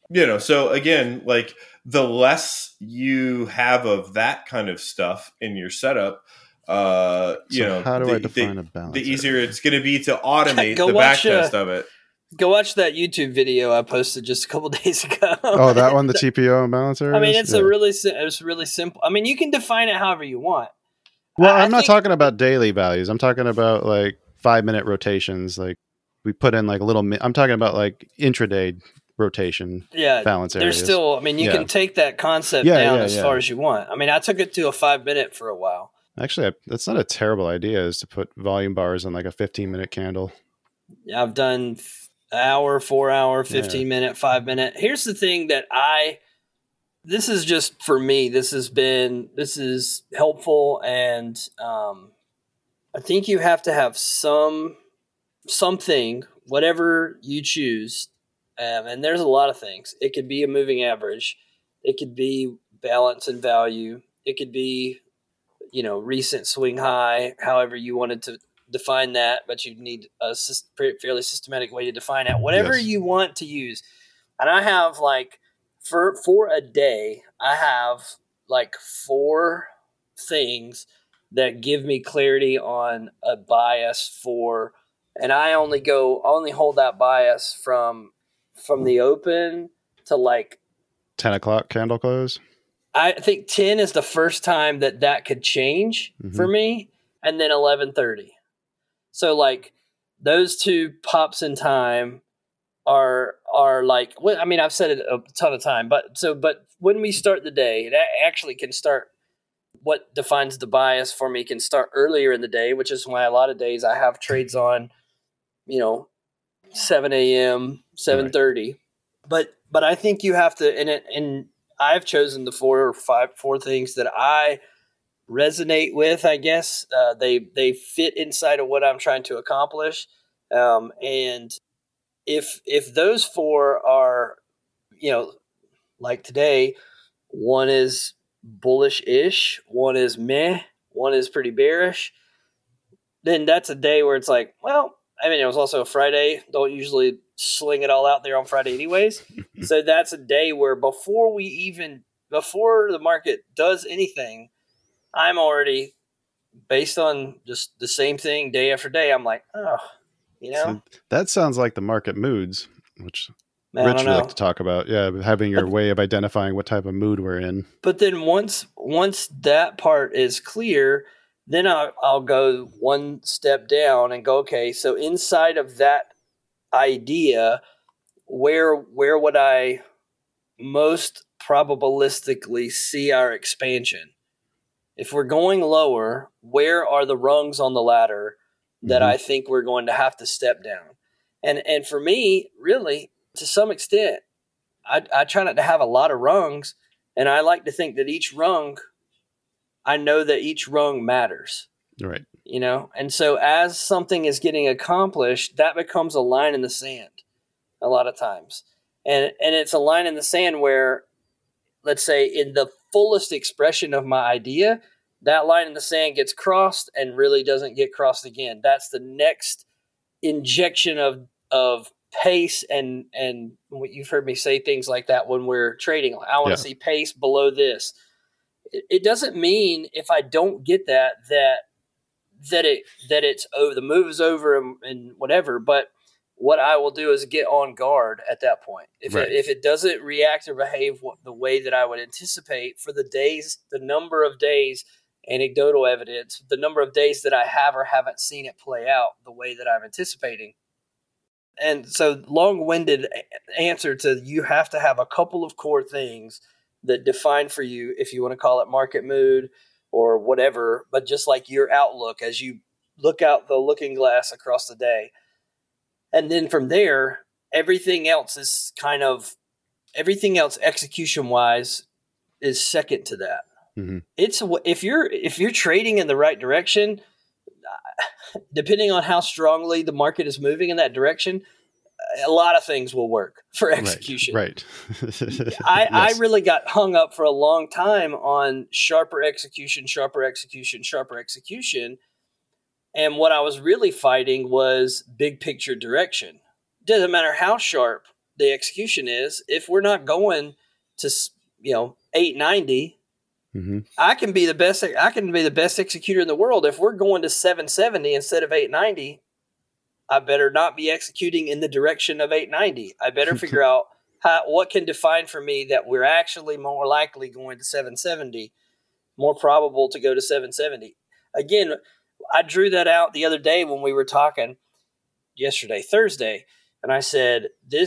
So again, like the less you have of that kind of stuff in your setup, How do I define a balance the easier area? it's going to be to automate Go the watch, backtest of it. Go watch that YouTube video I posted just a couple days ago. Oh, that one, the TPO imbalance areas? I mean, it's really simple. I mean, you can define it however you want. Well, I'm not talking about daily values. I'm talking about like 5-minute rotations. Like we put in like a little. I'm talking about like intraday rotation. Balance areas. There's still. I mean, you can take that concept down as far as you want. I mean, I took it to a 5-minute for a while. Actually, that's not a terrible idea. Is to put volume bars on like a 15-minute candle. Yeah, I've done hour, 4 hour, 15-minute, 5-minute. Here's the thing that this is just for me. This is helpful, and I think you have to have something, whatever you choose, and there's a lot of things. It could be a moving average, it could be balance and value, it could be recent swing high. However you wanted to define that, but you need a fairly systematic way to define it. Whatever you want to use, and I have like. For a day, I have like 4 things that give me clarity on a bias and I only hold that bias from the open to like 10 o'clock candle close. I think 10 is the first time that could change for me, and then 11:30. So like those 2 pops in time are like, well, I mean, I've said it a ton of time, but when we start the day, it actually can start. What defines the bias for me can start earlier in the day, which is why a lot of days I have trades on, 7 a.m., 7:30. Right. But I think you have to, and I've chosen the 4 things that I resonate with. I guess they fit inside of what I'm trying to accomplish, and if those 4 are, like today, one is bullish-ish, one is meh, one is pretty bearish, then that's a day where it's like, well, I mean, it was also a Friday. Don't usually sling it all out there on Friday anyways. So that's a day where before the market does anything, I'm already, based on just the same thing day after day, I'm like, oh, So that sounds like the market moods, which Rich would like to talk about. Yeah, having your way of identifying what type of mood we're in. But then once that part is clear, then I'll go one step down and go, okay, so inside of that idea, where would I most probabilistically see our expansion? If we're going lower, where are the rungs on the ladder that I think we're going to have to step down? And for me, really, to some extent, I try not to have a lot of rungs, and I like to think that I know that each rung matters. Right. And so as something is getting accomplished, that becomes a line in the sand a lot of times. And it's a line in the sand where, let's say, in the fullest expression of my idea, that line in the sand gets crossed and really doesn't get crossed again. That's the next injection of pace, and you've heard me say things like that when we're trading. I want to see pace below this. It doesn't mean if I don't get that it's over, the move is over and whatever. But what I will do is get on guard at that point. If it doesn't react or behave the way that I would anticipate for the days, the number of days, anecdotal evidence, the number of days that I have or haven't seen it play out the way that I'm anticipating. And so long-winded answer to, you have to have a couple of core things that define for you, if you want to call it market mood or whatever, but just like your outlook as you look out the looking glass across the day. And then from there, everything else execution-wise is second to that. Mm-hmm. It's if you're trading in the right direction, depending on how strongly the market is moving in that direction, a lot of things will work for execution. Right. I really got hung up for a long time on sharper execution. And what I was really fighting was big picture direction. Doesn't matter how sharp the execution is. If we're not going to 890, I can be the best. I can be the best executor in the world. If we're going to 770 instead of 890, I better not be executing in the direction of 890. I better figure out what can define for me that we're actually more likely going to 770, more probable to go to 770. Again, I drew that out the other day when we were talking Thursday, and I said,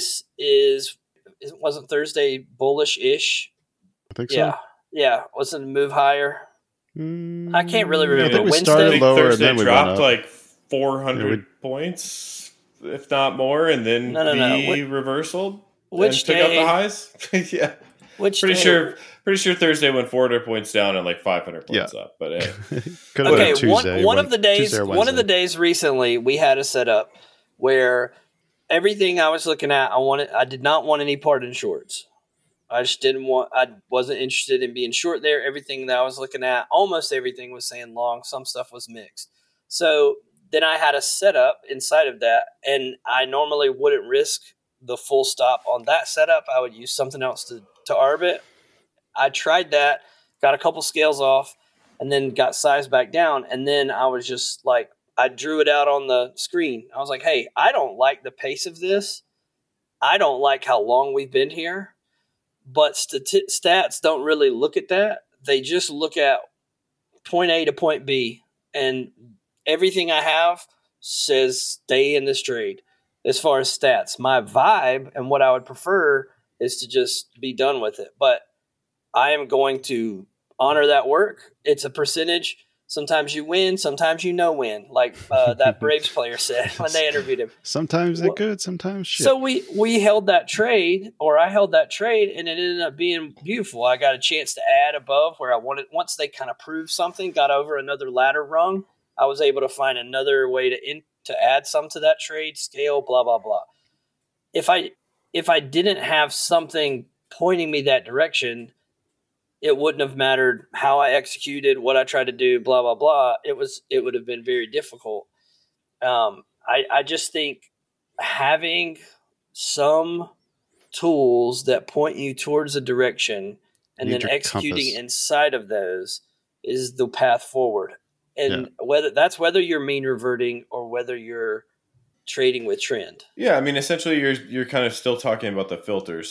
wasn't Thursday bullish-ish? I think so. Yeah. Wasn't it move higher? I can't really remember. I think we Wednesday? started lower Thursday and then we dropped went up. like 400 points, if not more, and then reversal which and took out the highs. Yeah. Pretty sure Thursday went 400 points down and like 500 points up. But Could have been Tuesday. One of the days recently, we had a setup where everything I was looking at, I did not want any part in shorts. I wasn't interested in being short there. Everything that I was looking at, almost everything was saying long. Some stuff was mixed. So then I had a setup inside of that, and I normally wouldn't risk the full stop on that setup. I would use something else to arb it. I tried that, got a couple scales off, and then got sized back down. And then I was just like, I drew it out on the screen. I was like, hey, I don't like the pace of this. I don't like how long we've been here. But stats don't really look at that. They just look at point A to point B. And everything I have says stay in this trade as far as stats. My vibe and what I would prefer is to just be done with it. But I am going to honor that work. It's a percentage. Sometimes you win, sometimes you win, like that Braves player said when they interviewed him. Sometimes they're good, sometimes shit. So we held that trade, or I held that trade, and it ended up being beautiful. I got a chance to add above where I wanted. Once they kind of proved something, got over another ladder rung, I was able to find another way to add some to that trade, scale, blah, blah, blah. If I didn't have something pointing me that direction, it wouldn't have mattered how I executed, what I tried to do, blah, blah, blah. It would have been very difficult. I just think having some tools that point you towards a direction and then executing inside of those is the path forward. And whether you're mean reverting or whether you're trading with trend. Yeah, I mean, essentially you're kind of still talking about the filters.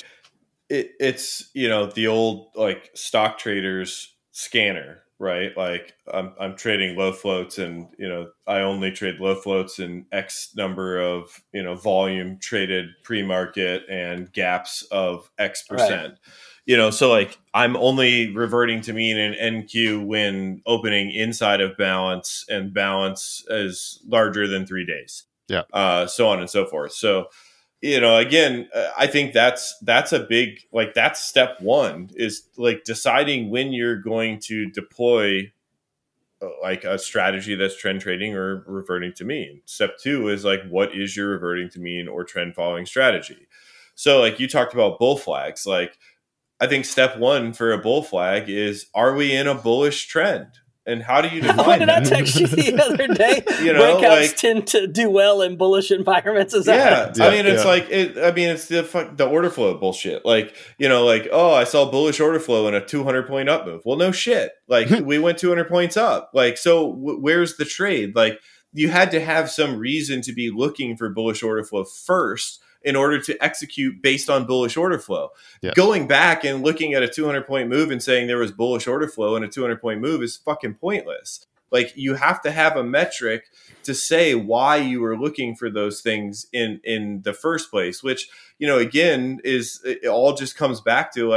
It's the old like stock traders scanner, right? Like I'm trading low floats, and I only trade low floats and X number of volume traded pre-market and gaps of X percent. Right. So like I'm only reverting to mean an NQ when opening inside of balance, and balance is larger than 3 days. Yeah. So on and so forth. So again, I think that's a big, like, that's step one, is like deciding when you're going to deploy like a strategy that's trend trading or reverting to mean. Step two is like, what is your reverting to mean or trend following strategy? So like you talked about bull flags. Like I think step one for a bull flag is, are we in a bullish trend? And how do you define What did I text you the other day? Breakouts tend to do well in bullish environments. Is that I mean, it's like it's the order flow bullshit. Like I saw bullish order flow in a 200 point up move. Well, no shit. Like we went 200 points up. Like so, where's the trade? Like you had to have some reason to be looking for bullish order flow first in order to execute based on bullish order flow. Yeah. Going back and looking at a 200 point move and saying there was bullish order flow in a 200 point move is fucking pointless. Like you have to have a metric to say why you were looking for those things in the first place, which, again, it all just comes back to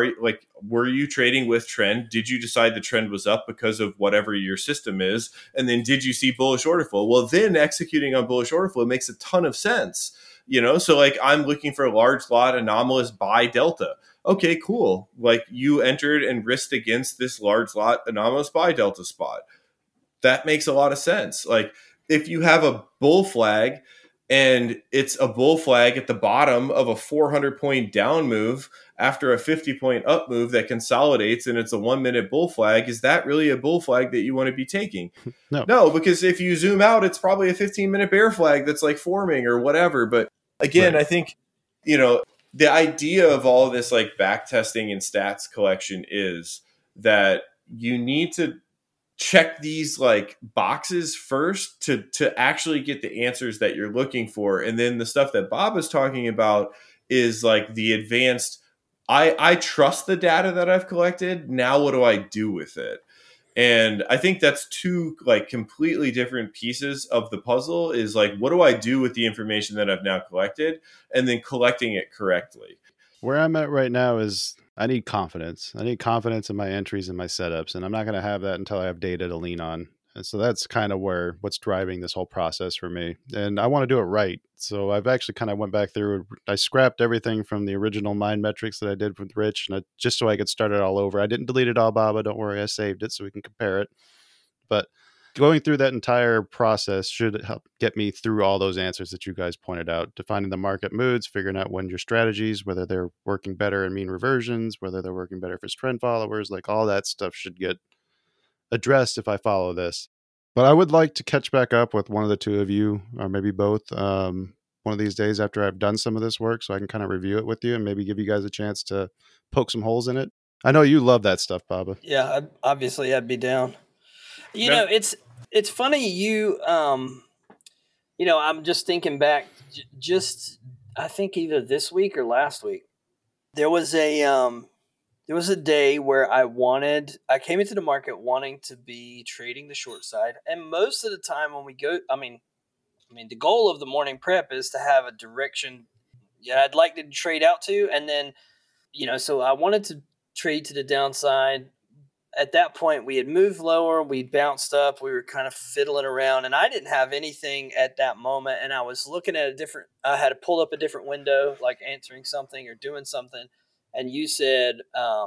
were you trading with trend? Did you decide the trend was up because of whatever your system is? And then did you see bullish order flow? Well, then executing on bullish order flow makes a ton of sense. So like I'm looking for a large lot anomalous buy delta. Okay, cool. Like you entered and risked against this large lot anomalous buy delta spot. That makes a lot of sense. Like if you have a bull flag and it's a bull flag at the bottom of a 400 point down move after a 50 point up move that consolidates and it's a 1 minute bull flag, is that really a bull flag that you want to be taking? No, because if you zoom out, it's probably a 15 minute bear flag that's like forming or whatever. But again, right. I think, the idea of all this like back testing and stats collection is that you need to check these like boxes first to actually get the answers that you're looking for. And then the stuff that Bob is talking about is like the advanced, I trust the data that I've collected. Now what do I do with it? And I think that's two like completely different pieces of the puzzle, is like, what do I do with the information that I've now collected, and then collecting it correctly. Where I'm at right now is I need confidence. I need confidence in my entries and my setups, and I'm not going to have that until I have data to lean on. And so that's kind of what's driving this whole process for me. And I want to do it right. So I've actually kind of went back through, I scrapped everything from the original Mind Metrics that I did with Rich, and just so I could start it all over. I didn't delete it all, Baba. Don't worry, I saved it so we can compare it. But going through that entire process should help get me through all those answers that you guys pointed out, defining the market moods, figuring out when your strategies, whether they're working better in mean reversions, whether they're working better for trend followers, like all that stuff should get addressed if I follow this. But I would like to catch back up with one of the two of you, or maybe both, one of these days after I've done some of this work, so I can kind of review it with you and maybe give you guys a chance to poke some holes in it. I know you love that stuff, Baba. Yeah, obviously I'd be down. You know, it's funny I'm just thinking back, I think either this week or last week, there was a day where I came into the market wanting to be trading the short side. And most of the time when we go, I mean, the goal of the morning prep is to have a direction. Yeah, I'd like to trade out to. And then, so I wanted to trade to the downside. At that point, we had moved lower. We bounced up. We were kind of fiddling around, and I didn't have anything at that moment. And I was looking at I had to pull up a different window, like answering something or doing something. And you said,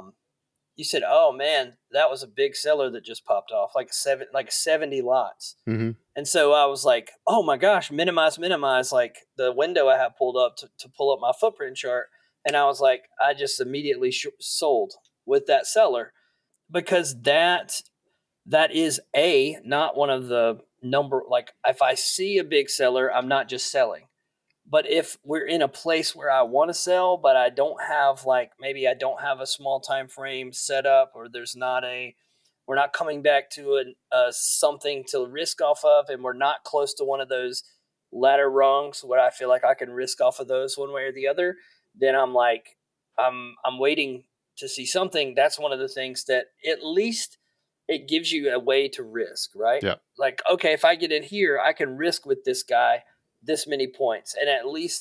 "Oh man, that was a big seller that just popped off, like 70 lots." Mm-hmm. And so I was like, "Oh my gosh, minimize!" Like the window I had pulled up to pull up my footprint chart, and I was like, I just immediately sold with that seller. Because that is not one of the number, like if I see a big seller, I'm not just selling. But if we're in a place where I want to sell, but I don't have maybe I don't have a small time frame set up, or we're not coming back to something to risk off of, and we're not close to one of those ladder rungs where I feel like I can risk off of those one way or the other, then I'm like, I'm waiting to see something. That's one of the things that at least it gives you a way to risk, right? Yeah. Like, okay, if I get in here, I can risk with this guy this many points, and at least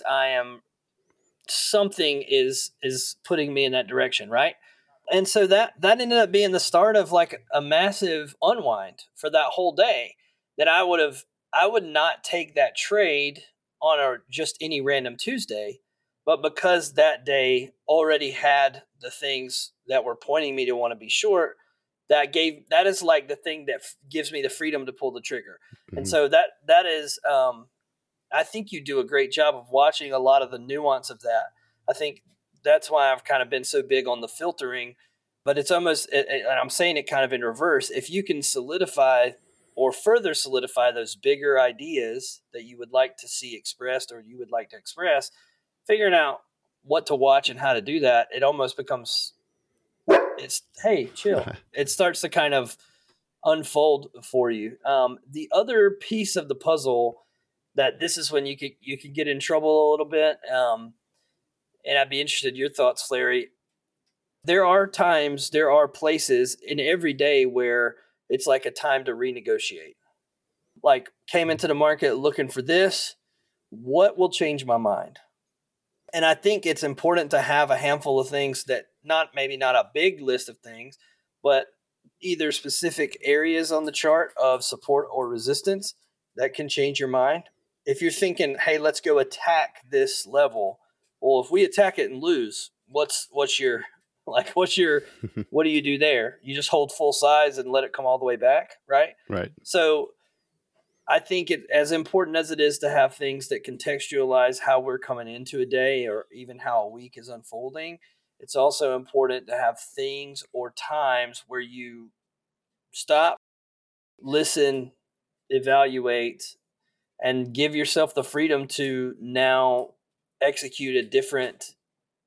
something is putting me in that direction, right? And so that ended up being the start of like a massive unwind for that whole day. That I would not take that trade on just any random Tuesday. But because that day already had the things that were pointing me to want to be short, that is like the thing that gives me the freedom to pull the trigger. Mm-hmm. And so that is, I think you do a great job of watching a lot of the nuance of that. I think that's why I've kind of been so big on the filtering, but it's almost, and I'm saying it kind of in reverse. If you can solidify or further solidify those bigger ideas that you would like to see expressed, or you would like to express, figuring out what to watch and how to do that, it almost becomes, hey, chill. It starts to kind of unfold for you. The other piece of the puzzle that this is when you could get in trouble a little bit, and I'd be interested in your thoughts, Larry. There are places in every day where it's like a time to renegotiate. Like, came into the market looking for this. What will change my mind? And I think it's important to have a handful of things that maybe not a big list of things, but either specific areas on the chart of support or resistance that can change your mind. If you're thinking, hey, let's go attack this level. Well, if we attack it and lose, what do you do there? You just hold full size and let it come all the way back, right? Right. So I think as important as it is to have things that contextualize how we're coming into a day or even how a week is unfolding, it's also important to have things or times where you stop, listen, evaluate, and give yourself the freedom to now execute a different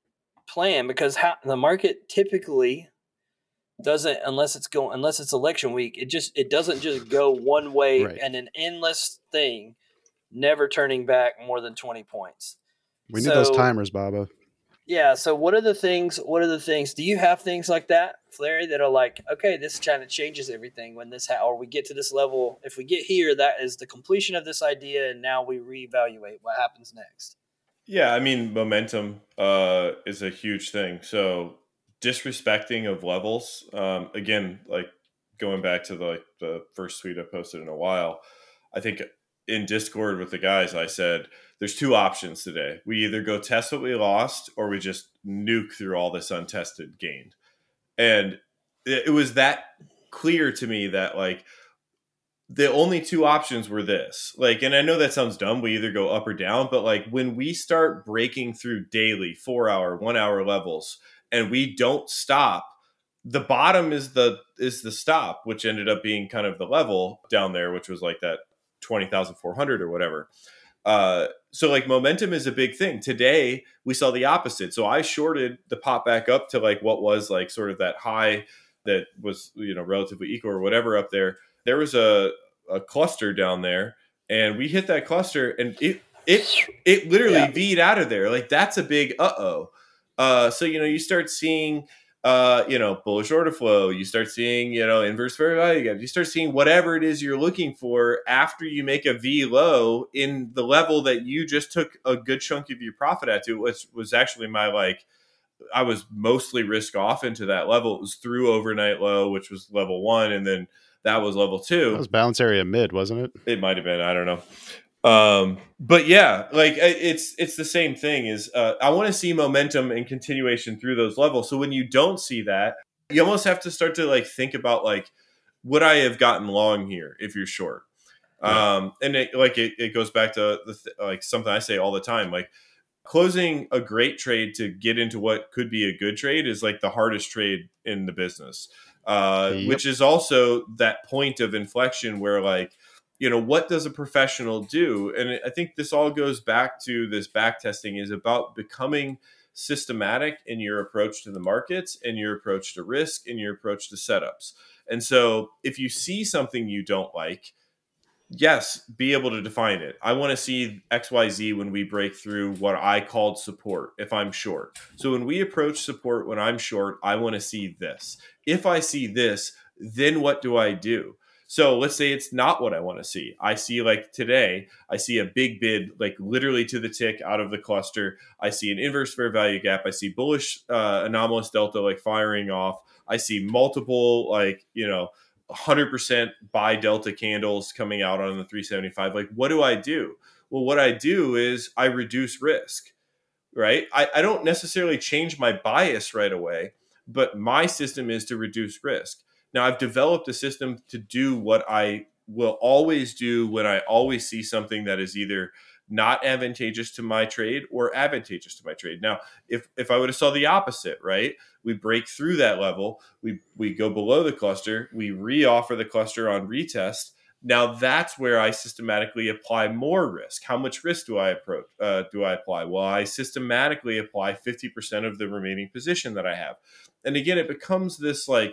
plan, because the market typically doesn't, unless it's election week, it doesn't just go one way Right. and an endless thing, never turning back more than 20 points. We need those timers, Baba. Yeah. So what are the things? Do you have things like that, Flary, that are like, okay, this kind of changes everything when or we get to this level. If we get here, that is the completion of this idea, and now we reevaluate what happens next. Yeah, I mean, momentum is a huge thing. So disrespecting of levels, again, like going back to the first tweet I posted in a while, I think in Discord with the guys, I said, there's two options today. We either go test what we lost, or we just nuke through all this untested gained. And it was that clear to me that like the only two options were this. Like, and I know that sounds dumb. We either go up or down, but like when we start breaking through daily 4-hour, 1 hour levels, and we don't stop, the bottom is the stop, which ended up being kind of the level down there, which was like that 20,400 or whatever. So like momentum is a big thing. Today we saw the opposite. So I shorted the pop back up to like what was like sort of that high that was, relatively equal or whatever up there. There was a cluster down there, and we hit that cluster, and it literally V'd out of there. Like that's a big so you start seeing bullish order flow. You start seeing, inverse fair value gap. You start seeing whatever it is you're looking for after you make a V low in the level that you just took a good chunk of your profit at to, which was actually I was mostly risk off into that level. It was through overnight low, which was level 1. And then that was level 2. That was balance area mid, wasn't it? It might've been, I don't know. But yeah, like it's the same thing is, I want to see momentum and continuation through those levels. So when you don't see that, you almost have to start to like think about like, would I have gotten long here if you're short? And it goes back to like something I say all the time, like closing a great trade to get into what could be a good trade is like the hardest trade in the business, which is also that point of inflection where like, what does a professional do? And I think this all goes back to this back testing is about becoming systematic in your approach to the markets and your approach to risk and your approach to setups. And so if you see something you don't like, yes, be able to define it. I want to see XYZ when we break through what I called support if I'm short. So when we approach support when I'm short, I want to see this. If I see this, then what do I do? So let's say it's not what I want to see. I see like today, I see a big bid, like literally to the tick out of the cluster. I see an inverse fair value gap. I see bullish anomalous delta like firing off. I see multiple 100% buy delta candles coming out on the 375. Like, what do I do? Well, what I do is I reduce risk, right? I don't necessarily change my bias right away, but my system is to reduce risk. Now, I've developed a system to do what I will always do when I always see something that is either not advantageous to my trade or advantageous to my trade. Now, if I would have saw the opposite, right? We break through that level, we go below the cluster, we re-offer the cluster on retest. Now that's where I systematically apply more risk. How much risk do I apply? Well, I systematically apply 50% of the remaining position that I have. And again, it becomes this like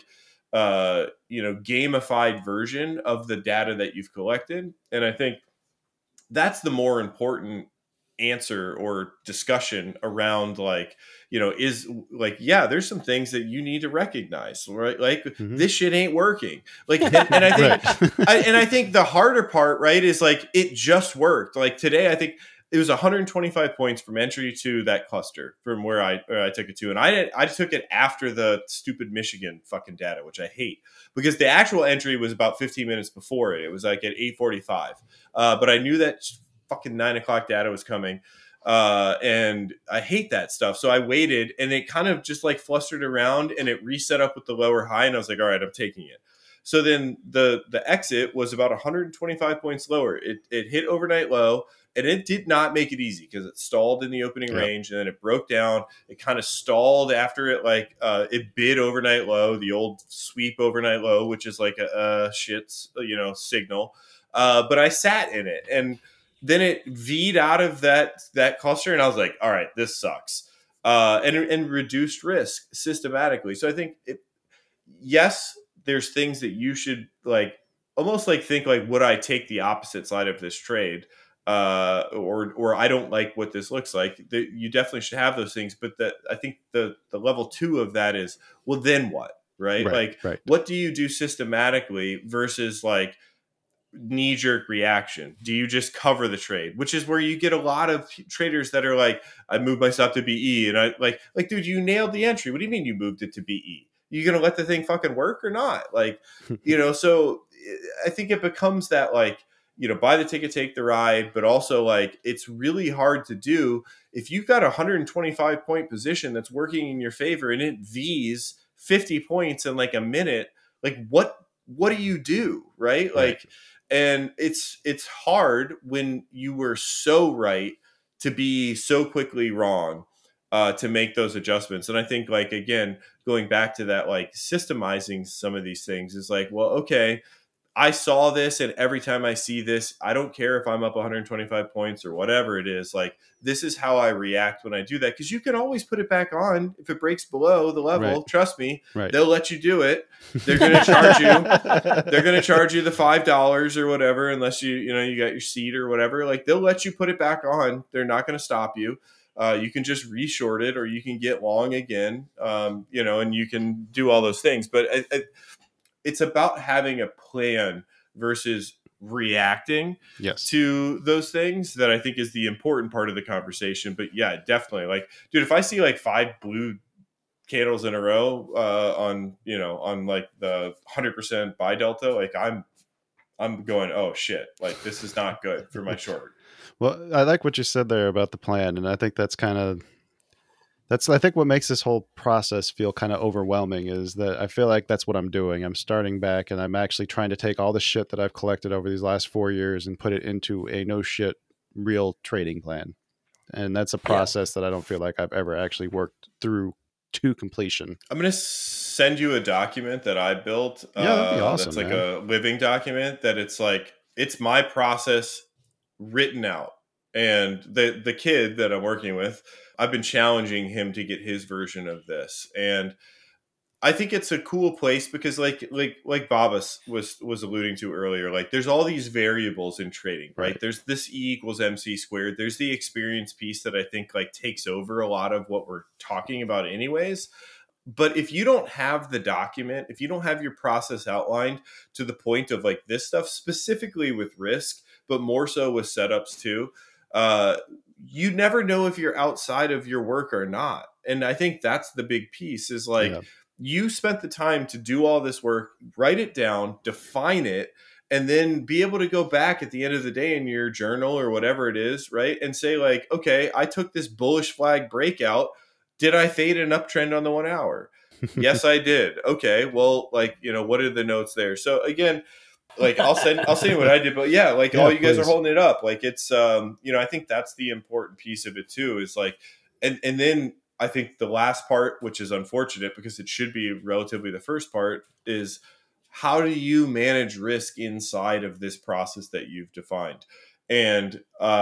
gamified version of the data that you've collected. And I think that's the more important answer or discussion around there's some things that you need to recognize, right? Like this shit ain't working. Like, and I think, I think the harder part, right, is like, it just worked. Like today, I think it was 125 points from entry to that cluster from where I took it to. And I took it after the stupid Michigan fucking data, which I hate because the actual entry was about 15 minutes before it. It was like at 8:45. But I knew that fucking 9 o'clock data was coming. And I hate that stuff. So I waited and it kind of just like flustered around and it reset up with the lower high. And I was like, all right, I'm taking it. So then the exit was about 125 points lower. It hit overnight low. And it did not make it easy because it stalled in the opening range and then it broke down. It kind of stalled after it, it bid overnight low, the old sweep overnight low, which is like a signal. But I sat in it and then it V'd out of that cluster and I was like, all right, this sucks. and reduced risk systematically. So I think yes, there's things that you should like almost like think like, would I take the opposite side of this trade? Or I don't like what this looks like. You definitely should have those things, but I think the level 2 of that is, well, then what, right? Like, what do you do systematically versus like knee-jerk reaction? Do you just cover the trade, which is where you get a lot of traders that are like, I moved my stop to BE, and I like, dude, you nailed the entry. What do you mean you moved it to BE? You gonna let the thing fucking work or not? Like, so I think it becomes that like, buy the ticket, take the ride, but also like it's really hard to do if you've got a 125 point position that's working in your favor and it V's 50 points in like a minute. Like what do you do? Right. Like, and it's hard when you were so right to be so quickly wrong, to make those adjustments. And I think like, again, going back to that, like systemizing some of these things is like, well, okay, I saw this, and every time I see this, I don't care if I'm up 125 points or whatever it is. Like, this is how I react when I do that. Because you can always put it back on if it breaks below the level. Trust me, they'll let you do it. They're going to charge you. They're going to charge you the $5 or whatever, unless you got your seat or whatever. Like, they'll let you put it back on. They're not going to stop you. You can just reshort it, or you can get long again. And you can do all those things. But it's about having a plan versus reacting to those things that I think is the important part of the conversation. But yeah, definitely. Like, dude, if I see like 5 blue candles in a row on like the 100% buy delta, like I'm going, oh shit, like this is not good for my short. Well, I like what you said there about the plan, and I think that's I think what makes this whole process feel kind of overwhelming is that I feel like that's what I'm doing. I'm starting back, and I'm actually trying to take all the shit that I've collected over these last 4 years and put it into a no shit real trading plan. And that's a process that I don't feel like I've ever actually worked through to completion. I'm going to send you a document that I built. That'd be awesome. That's like a living document that it's like, it's my process written out. And the kid that I'm working with, I've been challenging him to get his version of this. And I think it's a cool place because like Babas was alluding to earlier, like there's all these variables in trading, right? There's this E = MC squared. There's the experience piece that I think like takes over a lot of what we're talking about anyways. But if you don't have the document, if you don't have your process outlined to the point of like this stuff specifically with risk, but more so with setups too, you never know if you're outside of your work or not. And I think that's the big piece is like, you spent the time to do all this work, write it down, define it, and then be able to go back at the end of the day in your journal or whatever it is, right? And say like, okay, I took this bullish flag breakout. Did I fade an uptrend on the 1 hour? Yes, I did. Okay, well, like, what are the notes there? So again, like I'll send you what I did, but yeah, like all you guys are holding it up. Like it's, I think that's the important piece of it too, is like, and then I think the last part, which is unfortunate because it should be relatively the first part, is how do you manage risk inside of this process that you've defined? And,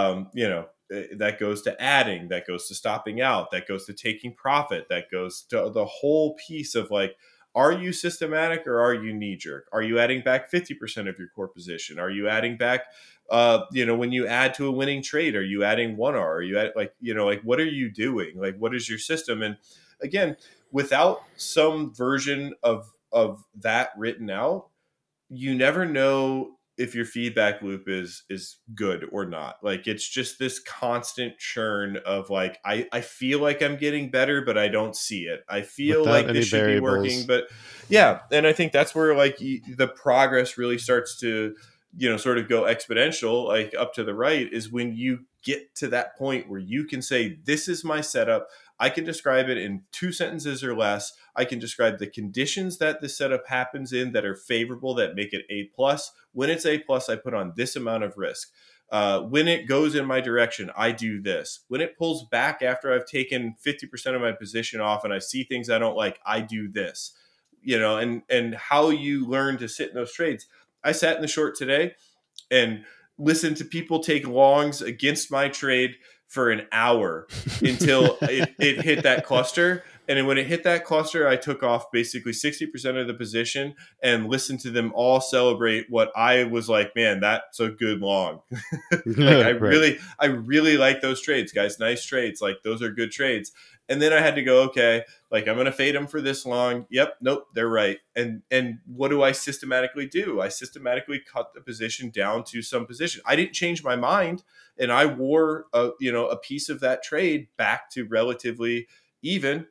that goes to adding, that goes to stopping out, that goes to taking profit, that goes to the whole piece of like, are you systematic or are you knee jerk? Are you adding back 50% of your core position? Are you adding back, when you add to a winning trade, are you adding 1R? Are you at like what are you doing? Like, what is your system? And again, without some version of that written out, you never know if your feedback loop is good or not. Like, it's just this constant churn of like, I feel like I'm getting better, but I don't see it. I feel like this should be working, but yeah. And I think that's where like the progress really starts to, sort of go exponential, like up to the right, is when you get to that point where you can say, this is my setup. I can describe it in 2 sentences or less. I can describe the conditions that the setup happens in that are favorable, that make it A+. When it's A+, I put on this amount of risk. When it goes in my direction, I do this. When it pulls back after I've taken 50% of my position off and I see things I don't like, I do this. And how you learn to sit in those trades. I sat in the short today, and listened to people take longs against my trade for an hour until it hit that cluster. And then when it hit that cluster, I took off basically 60% of the position and listened to them all celebrate what I was like, man, that's a good long. I really like those trades, guys. Nice trades. Like, those are good trades. And then I had to go, okay, like, I'm going to fade them for this long. Yep. Nope. They're right. And what do I systematically do? I systematically cut the position down to some position. I didn't change my mind. And I wore a piece of that trade back to relatively even,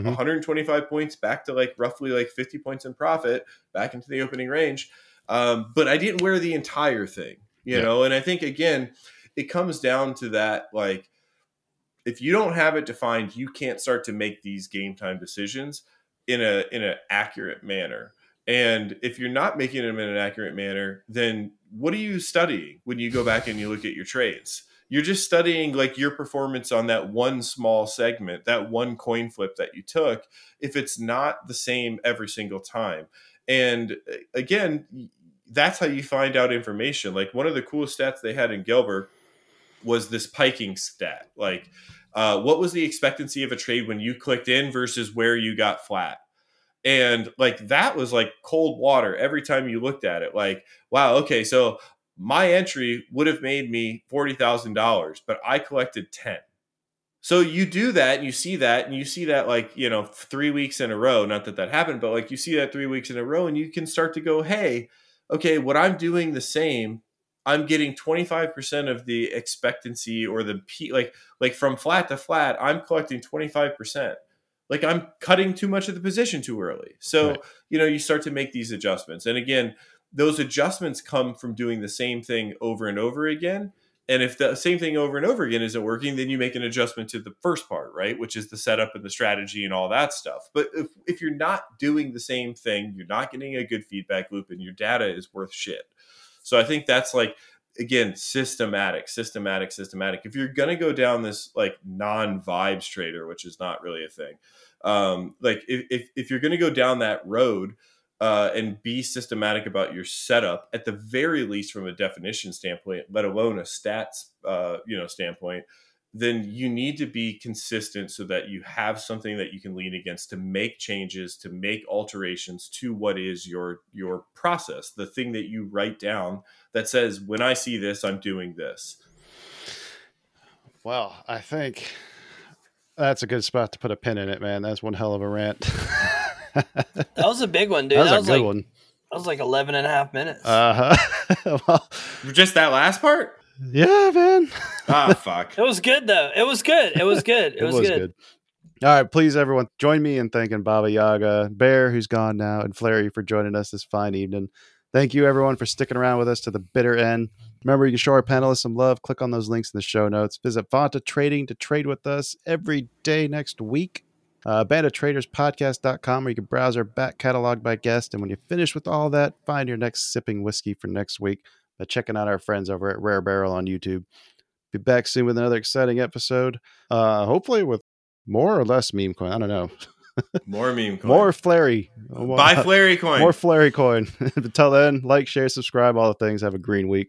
125 points back to like roughly like 50 points in profit back into the opening range. But I didn't wear the entire thing, you know, and I think, again, it comes down to that, like, if you don't have it defined, you can't start to make these game time decisions in an accurate manner. And if you're not making them in an accurate manner, then what are you studying when you go back and you look at your trades? You're just studying like your performance on that one small segment, that one coin flip that you took, if it's not the same every single time. And again, that's how you find out information. Like, one of the coolest stats they had in Gelber was this piking stat. Like, what was the expectancy of a trade when you clicked in versus where you got flat? And like, that was like cold water every time you looked at it. Like, wow, okay, so my entry would have made me $40,000, but I collected 10. So you do that and you see that like, 3 weeks in a row, not that happened, but like, you see that 3 weeks in a row, and you can start to go, hey, okay, what I'm doing the same, I'm getting 25% of the expectancy, or the like from flat to flat, I'm collecting 25%. Like, I'm cutting too much of the position too early. So, right. You start to make these adjustments. And again, those adjustments come from doing the same thing over and over again. And if the same thing over and over again isn't working, then you make an adjustment to the first part, right? Which is the setup and the strategy and all that stuff. But if you're not doing the same thing, you're not getting a good feedback loop, and your data is worth shit. So I think that's like, again, systematic. If you're going to go down this like non-vibes trader, which is not really a thing, like if you're going to go down that road, and be systematic about your setup, at the very least from a definition standpoint, let alone a stats standpoint, then you need to be consistent so that you have something that you can lean against to make changes, to make alterations to what is your process, the thing that you write down that says, when I see this, I'm doing this. Well, I think that's a good spot to put a pin in it, man. That's one hell of a rant. That was a big one, dude. That was a good one. That was like 11 and a half minutes. Well, just that last part? Yeah, man. Fuck. It was good, though. It was good. It was good. All right, please, everyone, join me in thanking Baba Yaga, Bear, who's gone now, and Flary for joining us this fine evening. Thank you, everyone, for sticking around with us to the bitter end. Remember, you can show our panelists some love. Click on those links in the show notes. Visit Vanta Trading to trade with us every day next week. BandofTradersPodcast.com, where you can browse our back catalog by guest. And when you finish with all that, find your next sipping whiskey for next week by checking out our friends over at Rare Barrel on YouTube. Be back soon with another exciting episode. Hopefully with more or less meme coin. I don't know. More meme coin. More Flary. Buy Flary coin. More Flary coin. Until then, like, share, subscribe, all the things. Have a green week.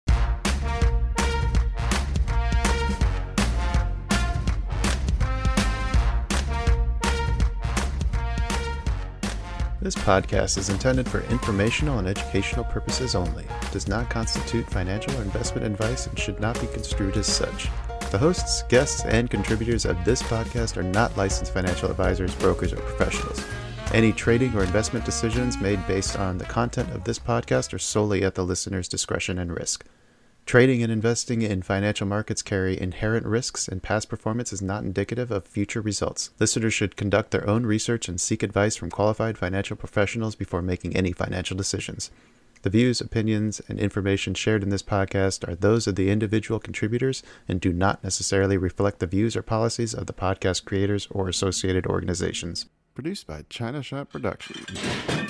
This podcast is intended for informational and educational purposes only. It does not constitute financial or investment advice and should not be construed as such. The hosts, guests, and contributors of this podcast are not licensed financial advisors, brokers, or professionals. Any trading or investment decisions made based on the content of this podcast are solely at the listener's discretion and risk. Trading and investing in financial markets carry inherent risks, and past performance is not indicative of future results. Listeners should conduct their own research and seek advice from qualified financial professionals before making any financial decisions. The views, opinions, and information shared in this podcast are those of the individual contributors and do not necessarily reflect the views or policies of the podcast creators or associated organizations. Produced by China Shop Productions.